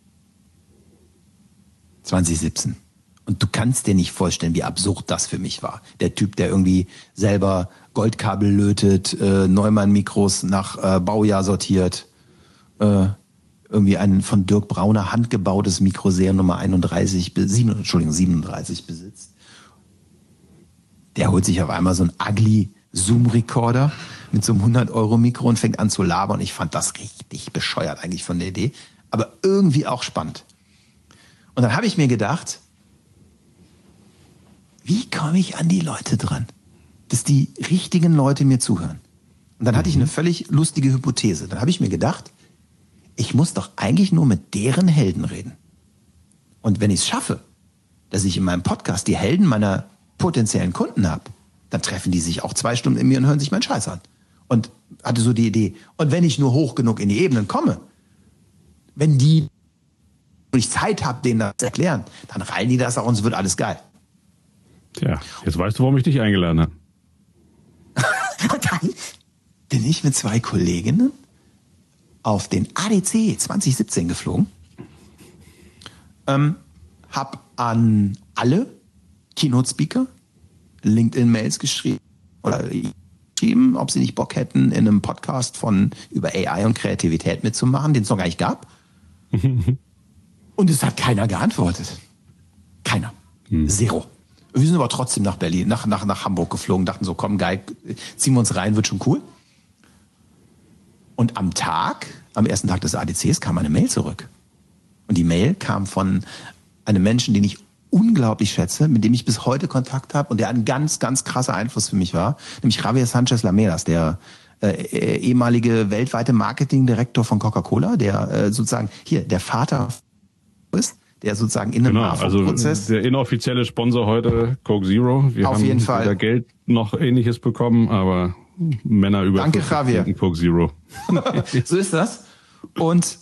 2017. Und du kannst dir nicht vorstellen, wie absurd das für mich war. Der Typ, der irgendwie selber Goldkabel lötet, Neumann-Mikros nach Baujahr sortiert, irgendwie ein von Dirk Brauner handgebautes Mikro Seriennummer 37 besitzt. Der holt sich auf einmal so ein ugly Zoom-Recorder mit so einem 100-Euro-Mikro und fängt an zu labern. Ich fand das richtig bescheuert eigentlich von der Idee, aber irgendwie auch spannend. Und dann habe ich mir gedacht, wie komme ich an die Leute dran, dass die richtigen Leute mir zuhören? Und dann hatte ich eine völlig lustige Hypothese. Dann habe ich mir gedacht, ich muss doch eigentlich nur mit deren Helden reden. Und wenn ich es schaffe, dass ich in meinem Podcast die Helden meiner potenziellen Kunden habe, dann treffen die sich auch 2 Stunden in mir und hören sich meinen Scheiß an. Und hatte so die Idee, und wenn ich nur hoch genug in die Ebenen komme, wenn ich Zeit habe, denen das zu erklären, dann rallen die das auch und es wird alles geil. Tja, jetzt weißt du, warum ich dich eingeladen habe. Und dann bin ich mit 2 Kolleginnen auf den ADC 2017 geflogen, hab an alle Keynote-Speaker LinkedIn-Mails geschrieben, ob sie nicht Bock hätten, in einem Podcast über AI und Kreativität mitzumachen, den es noch gar nicht gab. Und es hat keiner geantwortet. Keiner. Zero. Wir sind aber trotzdem nach Berlin, nach Hamburg geflogen, dachten so, komm, geil, ziehen wir uns rein, wird schon cool. Und am ersten Tag des ADCs kam eine Mail zurück. Und die Mail kam von einem Menschen, den ich unglaublich schätze, mit dem ich bis heute Kontakt habe und der ein ganz, ganz krasser Einfluss für mich war, nämlich Javier Sanchez Lamelas, der ehemalige weltweite Marketingdirektor von Coca-Cola, der sozusagen hier der Vater ist, der sozusagen in einem Prozess. Also der inoffizielle Sponsor heute, Coke Zero. Wir auf haben jeden Fall weder Geld noch Ähnliches bekommen, aber Männer über Danke, Javier. Coke Zero. So ist das. Und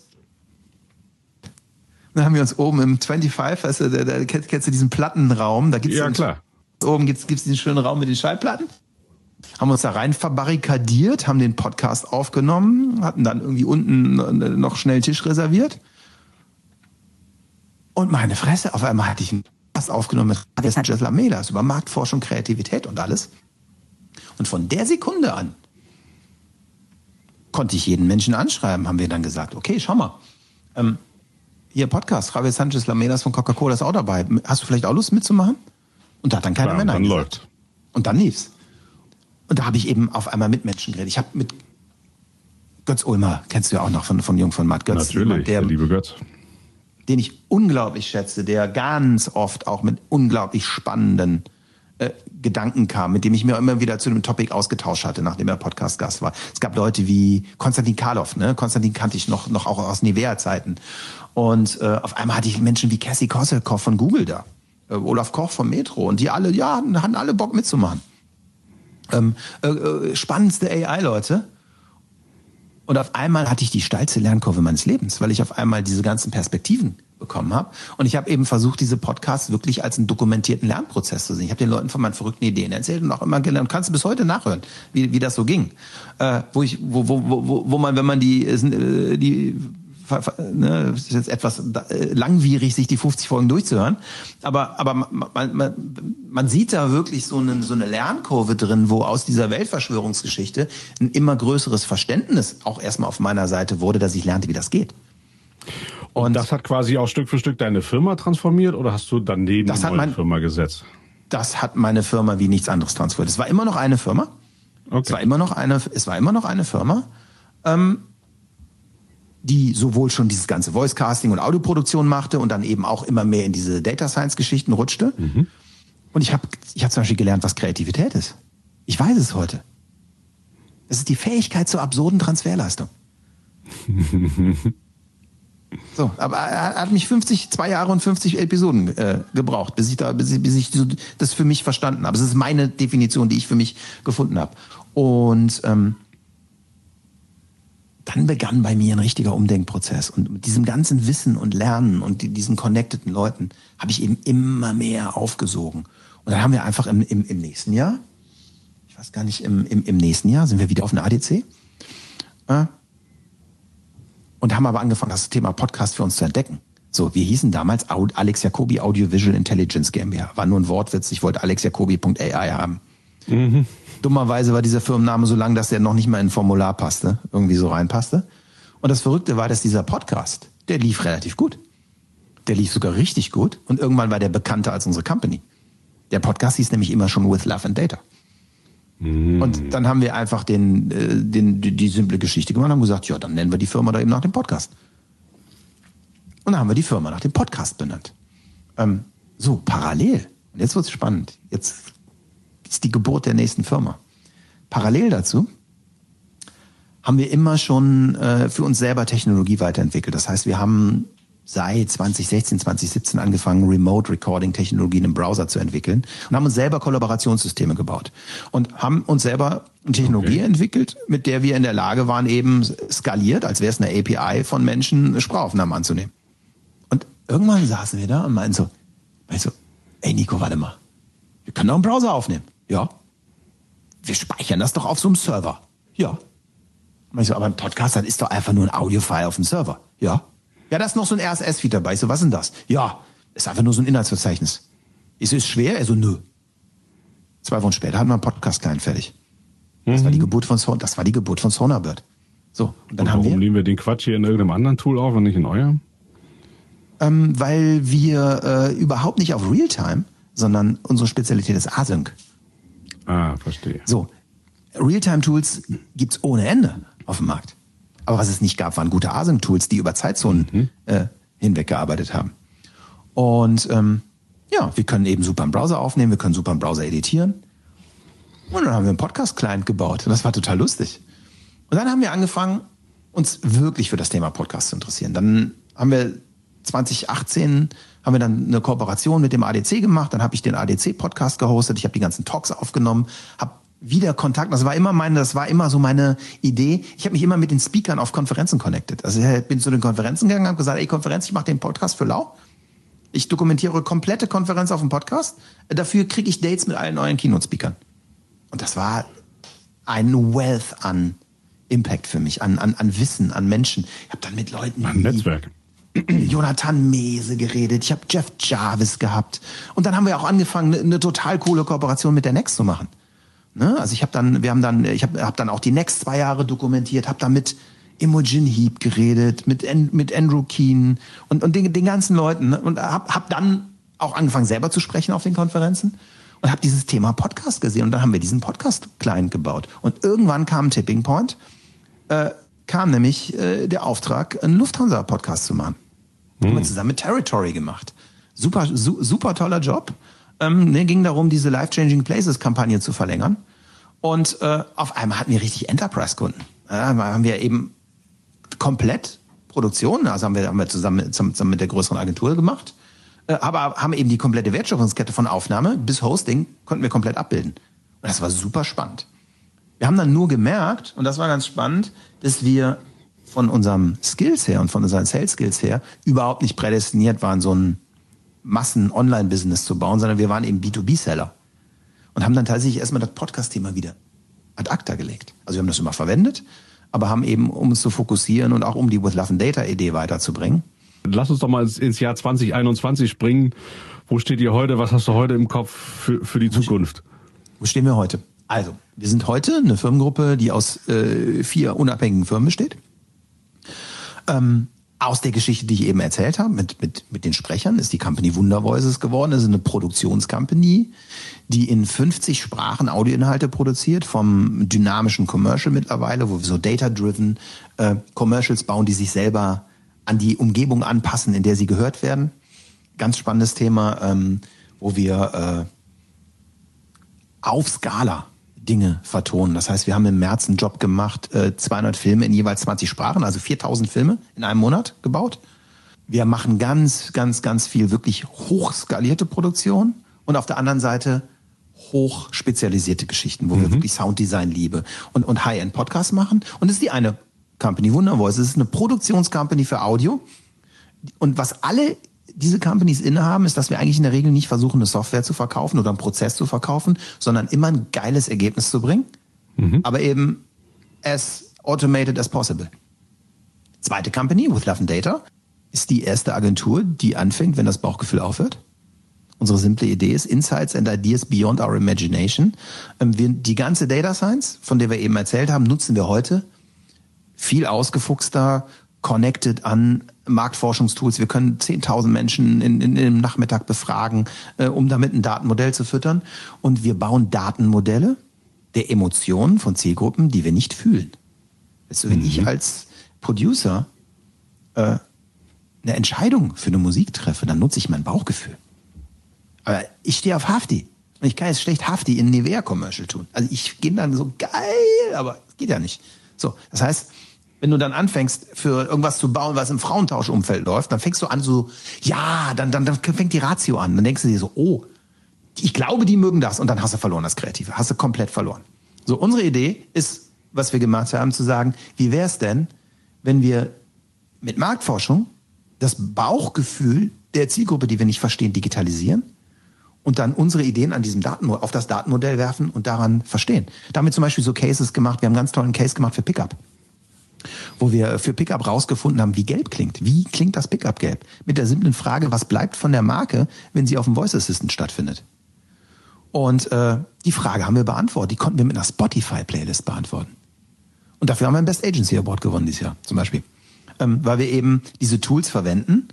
dann haben wir uns oben im 25, weißt du, da kennst du diesen Plattenraum, da gibt's klar. Oben gibt's diesen schönen Raum mit den Schallplatten. Haben uns da rein verbarrikadiert, haben den Podcast aufgenommen, hatten dann irgendwie unten noch schnell einen Tisch reserviert. Und meine Fresse, auf einmal hatte ich einen Podcast aufgenommen mit Javier Sanchez Lamelas über Marktforschung, Kreativität und alles. Und von der Sekunde an konnte ich jeden Menschen anschreiben, haben wir dann gesagt, okay, schau mal, hier Podcast, Javier Sanchez Lamelas von Coca-Cola ist auch dabei. Hast du vielleicht auch Lust mitzumachen? Und da hat dann keiner mehr Nein gesagt. Läuft. Und dann lief's. Und da habe ich eben auf einmal mit Menschen geredet. Ich habe mit Götz Ulmer, kennst du ja auch noch von Jung von Matt Götz. Natürlich, der liebe Götz. Den ich unglaublich schätze, der ganz oft auch mit unglaublich spannenden Gedanken kam, mit dem ich mir immer wieder zu dem Topic ausgetauscht hatte, nachdem er Podcast-Gast war. Es gab Leute wie Konstantin Karloff, ne? Konstantin kannte ich noch auch aus Nivea-Zeiten. Und auf einmal hatte ich Menschen wie Cassie Kosselkoff von Google da, Olaf Koch vom Metro und die alle, hatten alle Bock mitzumachen. Spannendste AI-Leute. Und auf einmal hatte ich die steilste Lernkurve meines Lebens, weil ich auf einmal diese ganzen Perspektiven bekommen habe. Und ich habe eben versucht, diese Podcasts wirklich als einen dokumentierten Lernprozess zu sehen. Ich habe den Leuten von meinen verrückten Ideen erzählt und auch immer gelernt. Kannst du bis heute nachhören, wie das so ging. Wo man, wenn man ne, ist jetzt etwas langwierig, sich die 50 Folgen durchzuhören, aber man sieht da wirklich so eine Lernkurve drin, wo aus dieser Weltverschwörungsgeschichte ein immer größeres Verständnis auch erstmal auf meiner Seite wurde, dass ich lernte, wie das geht. Und das hat quasi auch Stück für Stück deine Firma transformiert oder hast du daneben eine neue Firma gesetzt? Das hat meine Firma wie nichts anderes transformiert. Es war immer noch eine Firma. Okay. Es war immer noch eine Firma, die sowohl schon dieses ganze Voice-Casting und Audioproduktion machte und dann eben auch immer mehr in diese Data-Science-Geschichten rutschte. Mhm. Und ich hab zum Beispiel gelernt, was Kreativität ist. Ich weiß es heute. Es ist die Fähigkeit zur absurden Transferleistung. So, aber er hat mich 2 Jahre und 50 Episoden gebraucht, bis ich das für mich verstanden habe. Das ist meine Definition, die ich für mich gefunden habe. Und dann begann bei mir ein richtiger Umdenkprozess. Und mit diesem ganzen Wissen und Lernen und diesen connecteden Leuten habe ich eben immer mehr aufgesogen. Und dann haben wir einfach im nächsten Jahr, ich weiß gar nicht, im nächsten Jahr sind wir wieder auf einer ADC. Und haben aber angefangen, das Thema Podcast für uns zu entdecken. So, wir hießen damals Alex Jacobi Audiovisual Intelligence GmbH. War nur ein Wortwitz, ich wollte alexjacobi.ai haben. Mhm. Dummerweise war dieser Firmenname so lang, dass der noch nicht mal in ein Formular passte, irgendwie so reinpasste. Und das Verrückte war, dass dieser Podcast, der lief relativ gut. Der lief sogar richtig gut. Und irgendwann war der bekannter als unsere Company. Der Podcast hieß nämlich immer schon With Love and Data. Und dann haben wir einfach die simple Geschichte gemacht und haben gesagt, ja, dann nennen wir die Firma da eben nach dem Podcast. Und dann haben wir die Firma nach dem Podcast benannt. So, parallel. Und jetzt wird's spannend. Jetzt ist die Geburt der nächsten Firma. Parallel dazu haben wir immer schon für uns selber Technologie weiterentwickelt. Das heißt, wir haben seit 2016, 2017 angefangen, Remote-Recording-Technologien im Browser zu entwickeln und haben uns selber Kollaborationssysteme gebaut und haben uns selber eine Technologie entwickelt, mit der wir in der Lage waren, eben skaliert, als wäre es eine API von Menschen, Sprachaufnahmen anzunehmen. Und irgendwann saßen wir da und meinten so, ey Nico, warte mal, wir können doch einen Browser aufnehmen. Ja. Wir speichern das doch auf so einem Server. Ja. Und ich so, aber ein Podcast, das ist doch einfach nur ein Audio-File auf dem Server. Ja. Ja, da ist noch so ein RSS-Feed dabei. Ich so, was ist denn das? Ja, ist einfach nur so ein Inhaltsverzeichnis. Ich so, ist schwer? Er so, nö. 2 Wochen später hatten wir einen Podcast-Client fertig. Das war die Geburt von Sonarbird. So, und dann warum nehmen wir den Quatsch hier in irgendeinem anderen Tool auf und nicht in eurem? Weil wir überhaupt nicht auf Realtime, sondern unsere Spezialität ist Async. Ah, verstehe. So, Realtime-Tools gibt's ohne Ende auf dem Markt. Aber was es nicht gab, waren gute Async-Tools, die über Zeitzonen hinweg gearbeitet haben. Und ja, wir können eben super im Browser aufnehmen, wir können super im Browser editieren. Und dann haben wir einen Podcast-Client gebaut. Und das war total lustig. Und dann haben wir angefangen, uns wirklich für das Thema Podcast zu interessieren. Dann haben wir 2018 dann eine Kooperation mit dem ADC gemacht. Dann habe ich den ADC-Podcast gehostet. Ich habe die ganzen Talks aufgenommen, habe wieder Kontakt. Das war immer so meine Idee. Ich habe mich immer mit den Speakern auf Konferenzen connected. Also ich bin zu den Konferenzen gegangen, habe gesagt, ey Konferenz, ich mache den Podcast für lau. Ich dokumentiere komplette Konferenz auf dem Podcast. Dafür kriege ich Dates mit allen euren Keynote-Speakern. Und das war ein Wealth an Impact für mich, an Wissen, an Menschen. Ich habe dann mit Leuten wie Netzwerk. Jonathan Mese geredet, ich habe Jeff Jarvis gehabt. Und dann haben wir auch angefangen, eine total coole Kooperation mit der Next zu machen. Also ich habe dann auch die Next 2 Jahre dokumentiert, habe dann mit Imogen Heap geredet, mit Andrew Keen und den ganzen Leuten, ne? Und hab dann auch angefangen selber zu sprechen auf den Konferenzen und habe dieses Thema Podcast gesehen und dann haben wir diesen Podcast-Client gebaut. Und irgendwann kam ein Tipping Point, kam nämlich der Auftrag, einen Lufthansa-Podcast zu machen. Haben wir zusammen mit Territory gemacht. Super toller Job. Ging darum, diese Life-Changing Places-Kampagne zu verlängern. Und auf einmal hatten wir richtig Enterprise-Kunden. Haben wir eben komplett Produktion, also haben wir zusammen mit der größeren Agentur gemacht, aber haben eben die komplette Wertschöpfungskette von Aufnahme bis Hosting konnten wir komplett abbilden. Und das war super spannend. Wir haben dann nur gemerkt, und das war ganz spannend, dass wir von unserem Skills her und von unseren Sales-Skills her überhaupt nicht prädestiniert waren, so ein Massen-Online-Business zu bauen, sondern wir waren eben B2B-Seller. Und haben dann tatsächlich erstmal das Podcast-Thema wieder ad acta gelegt. Also wir haben das immer verwendet, aber haben eben, um uns zu fokussieren und auch um die With Love and Data-Idee weiterzubringen. Lass uns doch mal ins Jahr 2021 springen. Wo steht ihr heute? Was hast du heute im Kopf für die Zukunft? Wo stehen wir heute? Also, wir sind heute eine Firmengruppe, die aus 4 unabhängigen Firmen besteht. Aus der Geschichte, die ich eben erzählt habe, mit den Sprechern, ist die Company Wunder Voices geworden. Das ist eine Produktionscompany, die in 50 Sprachen Audioinhalte produziert, vom dynamischen Commercial mittlerweile, wo wir so data-driven Commercials bauen, die sich selber an die Umgebung anpassen, in der sie gehört werden. Ganz spannendes Thema, wo wir auf Skala Dinge vertonen. Das heißt, wir haben im März einen Job gemacht, 200 Filme in jeweils 20 Sprachen, also 4000 Filme in einem Monat gebaut. Wir machen ganz, ganz, ganz viel wirklich hochskalierte Produktion und auf der anderen Seite hoch spezialisierte Geschichten, wo wir wirklich Sounddesign liebe und High-End-Podcasts machen. Und das ist die eine Company, Wunder Voices. Es ist eine Produktionscompany für Audio. Und was alle diese Companies innehaben, ist, dass wir eigentlich in der Regel nicht versuchen, eine Software zu verkaufen oder einen Prozess zu verkaufen, sondern immer ein geiles Ergebnis zu bringen, aber eben as automated as possible. Zweite Company, With Love and Data, ist die erste Agentur, die anfängt, wenn das Bauchgefühl aufhört. Unsere simple Idee ist Insights and Ideas Beyond Our Imagination. Die ganze Data Science, von der wir eben erzählt haben, nutzen wir heute viel ausgefuchster, connected an Marktforschungstools. Wir können 10.000 Menschen in einem Nachmittag befragen, um damit ein Datenmodell zu füttern. Und wir bauen Datenmodelle der Emotionen von Zielgruppen, die wir nicht fühlen. Weißt du, wenn ich als Producer eine Entscheidung für eine Musik treffe, dann nutze ich mein Bauchgefühl. Aber ich stehe auf Hafti. Und ich kann jetzt schlecht Hafti in ein Nivea-Commercial tun. Also ich gehe dann so geil, aber es geht ja nicht. So, das heißt, wenn du dann anfängst, für irgendwas zu bauen, was im Frauentauschumfeld läuft, dann fängst du an so, ja, dann fängt die Ratio an. Dann denkst du dir so, oh, ich glaube, die mögen das. Und dann hast du verloren, das Kreative. Hast du komplett verloren. So, unsere Idee ist, was wir gemacht haben, zu sagen, wie wäre es denn, wenn wir mit Marktforschung das Bauchgefühl der Zielgruppe, die wir nicht verstehen, digitalisieren und dann unsere Ideen auf das Datenmodell werfen und daran verstehen. Da haben wir zum Beispiel so Cases gemacht. Wir haben einen ganz tollen Case gemacht für Pickup, wo wir für Pickup rausgefunden haben, wie gelb klingt. Wie klingt das Pickup gelb? Mit der simplen Frage, was bleibt von der Marke, wenn sie auf dem Voice Assistant stattfindet? Und die Frage haben wir beantwortet. Die konnten wir mit einer Spotify-Playlist beantworten. Und dafür haben wir einen Best Agency Award gewonnen dieses Jahr zum Beispiel. Weil wir eben diese Tools verwenden,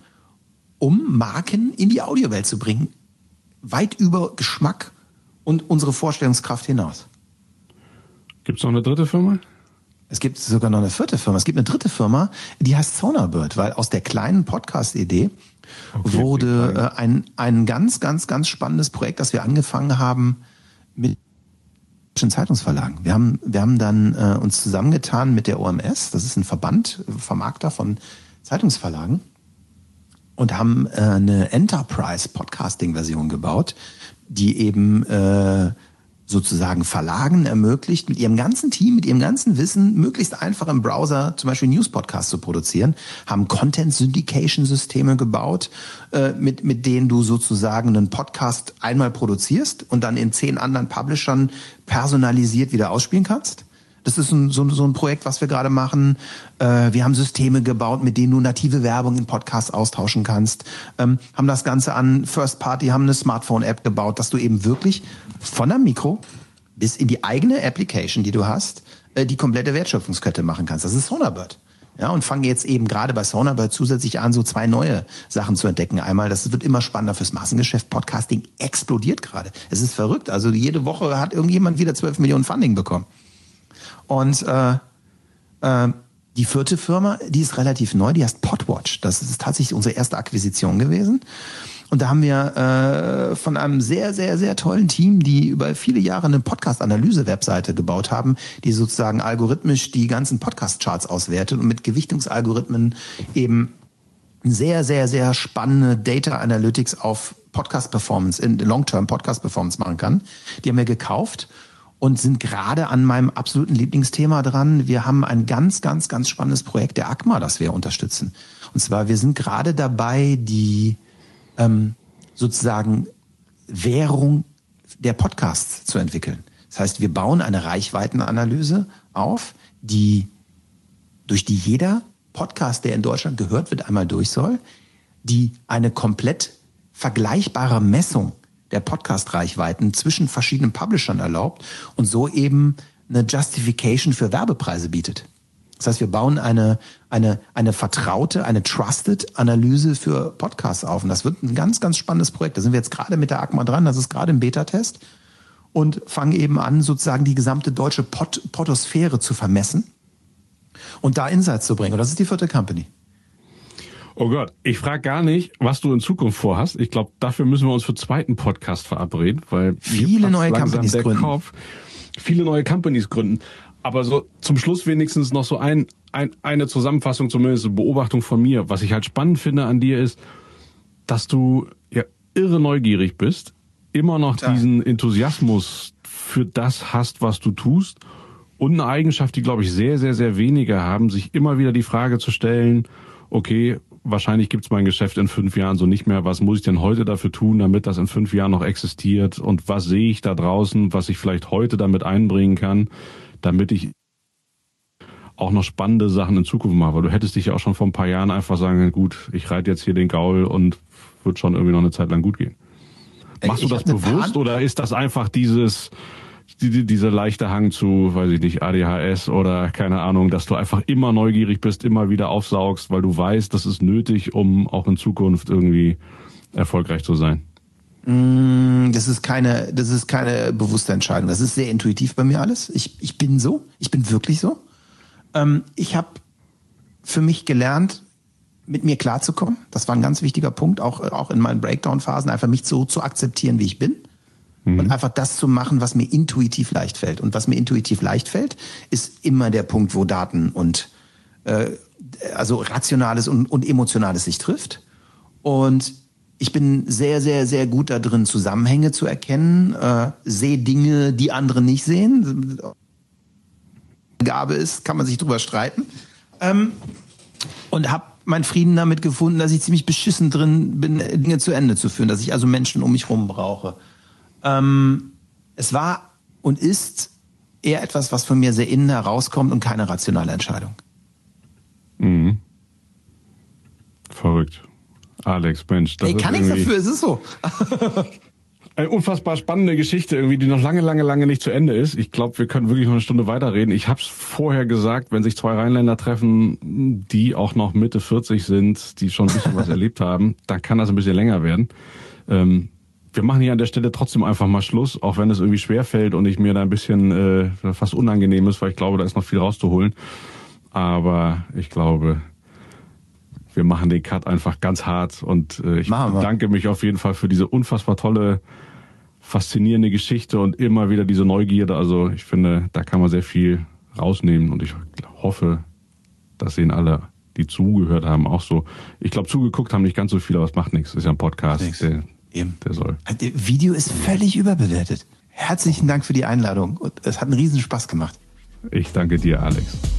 um Marken in die Audiowelt zu bringen, weit über Geschmack und unsere Vorstellungskraft hinaus. Gibt es noch eine dritte Firma? Es gibt sogar noch eine vierte Firma. Es gibt eine dritte Firma, die heißt Sonarbird, weil aus der kleinen Podcast-Idee wurde ein ganz, ganz, ganz spannendes Projekt, das wir angefangen haben mit Zeitungsverlagen. Wir haben dann uns zusammengetan mit der OMS, das ist ein Verband, Vermarkter von Zeitungsverlagen, und haben eine Enterprise-Podcasting-Version gebaut, die eben sozusagen Verlagen ermöglicht, mit ihrem ganzen Team, mit ihrem ganzen Wissen, möglichst einfach im Browser zum Beispiel News-Podcasts zu produzieren, haben Content-Syndication-Systeme gebaut, mit denen du sozusagen einen Podcast einmal produzierst und dann in 10 anderen Publishern personalisiert wieder ausspielen kannst. Das ist so ein Projekt, was wir gerade machen. Wir haben Systeme gebaut, mit denen du native Werbung in Podcasts austauschen kannst. Haben das Ganze an First Party, haben eine Smartphone-App gebaut, dass du eben wirklich von der Mikro bis in die eigene Application, die du hast, die komplette Wertschöpfungskette machen kannst. Das ist Sonarbird. Ja, und fangen jetzt eben gerade bei Sonarbird zusätzlich an, so 2 neue Sachen zu entdecken. Einmal, das wird immer spannender fürs Massengeschäft. Podcasting explodiert gerade. Es ist verrückt. Also jede Woche hat irgendjemand wieder 12 Millionen Funding bekommen. Und die vierte Firma, die ist relativ neu, die heißt Podwatch. Das ist tatsächlich unsere erste Akquisition gewesen. Und da haben wir von einem sehr, sehr, sehr tollen Team, die über viele Jahre eine Podcast-Analyse-Webseite gebaut haben, die sozusagen algorithmisch die ganzen Podcast-Charts auswertet und mit Gewichtungsalgorithmen eben sehr, sehr, sehr spannende Data Analytics auf Podcast-Performance, in Long-Term Podcast-Performance machen kann. Die haben wir gekauft. und sind gerade an meinem absoluten Lieblingsthema dran. Wir haben ein ganz, ganz, ganz spannendes Projekt der ACMA, das wir unterstützen. Und zwar, wir sind gerade dabei, die sozusagen Währung der Podcasts zu entwickeln. Das heißt, wir bauen eine Reichweitenanalyse auf, durch die jeder Podcast, der in Deutschland gehört wird, einmal durch soll, die eine komplett vergleichbare Messung der Podcast-Reichweiten zwischen verschiedenen Publishern erlaubt und so eben eine Justification für Werbepreise bietet. Das heißt, wir bauen eine vertraute, eine trusted Analyse für Podcasts auf. Und das wird ein ganz, ganz spannendes Projekt. Da sind wir jetzt gerade mit der ACMA dran. Das ist gerade im Beta-Test. Und fangen eben an, sozusagen die gesamte deutsche Podosphäre zu vermessen und da Insights zu bringen. Und das ist die 4. Company. Oh Gott, ich frage gar nicht, was du in Zukunft vorhast. Ich glaube, dafür müssen wir uns für einen zweiten Podcast verabreden, weil viele neue Companies gründen. Viele neue Companies gründen. Aber so zum Schluss wenigstens noch so eine Zusammenfassung, zumindest eine Beobachtung von mir. Was ich halt spannend finde an dir ist, dass du ja irre neugierig bist, immer noch diesen Enthusiasmus für das hast, was du tust und eine Eigenschaft, die, glaube ich, sehr, sehr, sehr wenige haben, sich immer wieder die Frage zu stellen, okay, wahrscheinlich gibt's mein Geschäft in 5 Jahren so nicht mehr. Was muss ich denn heute dafür tun, damit das in 5 Jahren noch existiert? Und was sehe ich da draußen, was ich vielleicht heute damit einbringen kann, damit ich auch noch spannende Sachen in Zukunft mache? Weil du hättest dich ja auch schon vor ein paar Jahren einfach sagen, gut, ich reite jetzt hier den Gaul und wird schon irgendwie noch eine Zeit lang gut gehen. Machst du das bewusst oder ist das einfach dieser leichte Hang zu, weiß ich nicht, ADHS oder keine Ahnung, dass du einfach immer neugierig bist, immer wieder aufsaugst, weil du weißt, das ist nötig, um auch in Zukunft irgendwie erfolgreich zu sein? Das ist keine bewusste Entscheidung. Das ist sehr intuitiv bei mir alles. Ich bin wirklich so. Ich habe für mich gelernt, mit mir klarzukommen. Das war ein ganz wichtiger Punkt, auch in meinen Breakdown-Phasen, einfach mich so zu akzeptieren, wie ich bin. Und einfach das zu machen, was mir intuitiv leicht fällt. Und was mir intuitiv leicht fällt, ist immer der Punkt, wo Daten und also Rationales und Emotionales sich trifft. Und ich bin sehr, sehr, sehr gut da drin, Zusammenhänge zu erkennen, sehe Dinge, die andere nicht sehen. Gabe ist, kann man sich drüber streiten. Und habe meinen Frieden damit gefunden, dass ich ziemlich beschissen drin bin, Dinge zu Ende zu führen, dass ich also Menschen um mich rum brauche. Es war und ist eher etwas, was von mir sehr innen herauskommt und keine rationale Entscheidung. Mhm. Verrückt. Alex, Mensch. Das kann nichts dafür, es ist so. Eine unfassbar spannende Geschichte, irgendwie, die noch lange, lange, lange nicht zu Ende ist. Ich glaube, wir können wirklich noch eine Stunde weiterreden. Ich habe es vorher gesagt, wenn sich 2 Rheinländer treffen, die auch noch Mitte 40 sind, die schon ein bisschen was erlebt haben, dann kann das ein bisschen länger werden. Wir machen hier an der Stelle trotzdem einfach mal Schluss, auch wenn es irgendwie schwerfällt und ich mir da ein bisschen fast unangenehm ist, weil ich glaube, da ist noch viel rauszuholen. Aber ich glaube, wir machen den Cut einfach ganz hart und ich bedanke mich auf jeden Fall für diese unfassbar tolle, faszinierende Geschichte und immer wieder diese Neugierde. Also ich finde, da kann man sehr viel rausnehmen und ich hoffe, das sehen alle, die zugehört haben, auch so. Ich glaube, zugeguckt haben nicht ganz so viele, aber es macht nichts. Das ist ja ein Podcast. Der soll. Das Video ist völlig überbewertet. Herzlichen Dank für die Einladung und es hat einen riesen Spaß gemacht. Ich danke dir, Alex.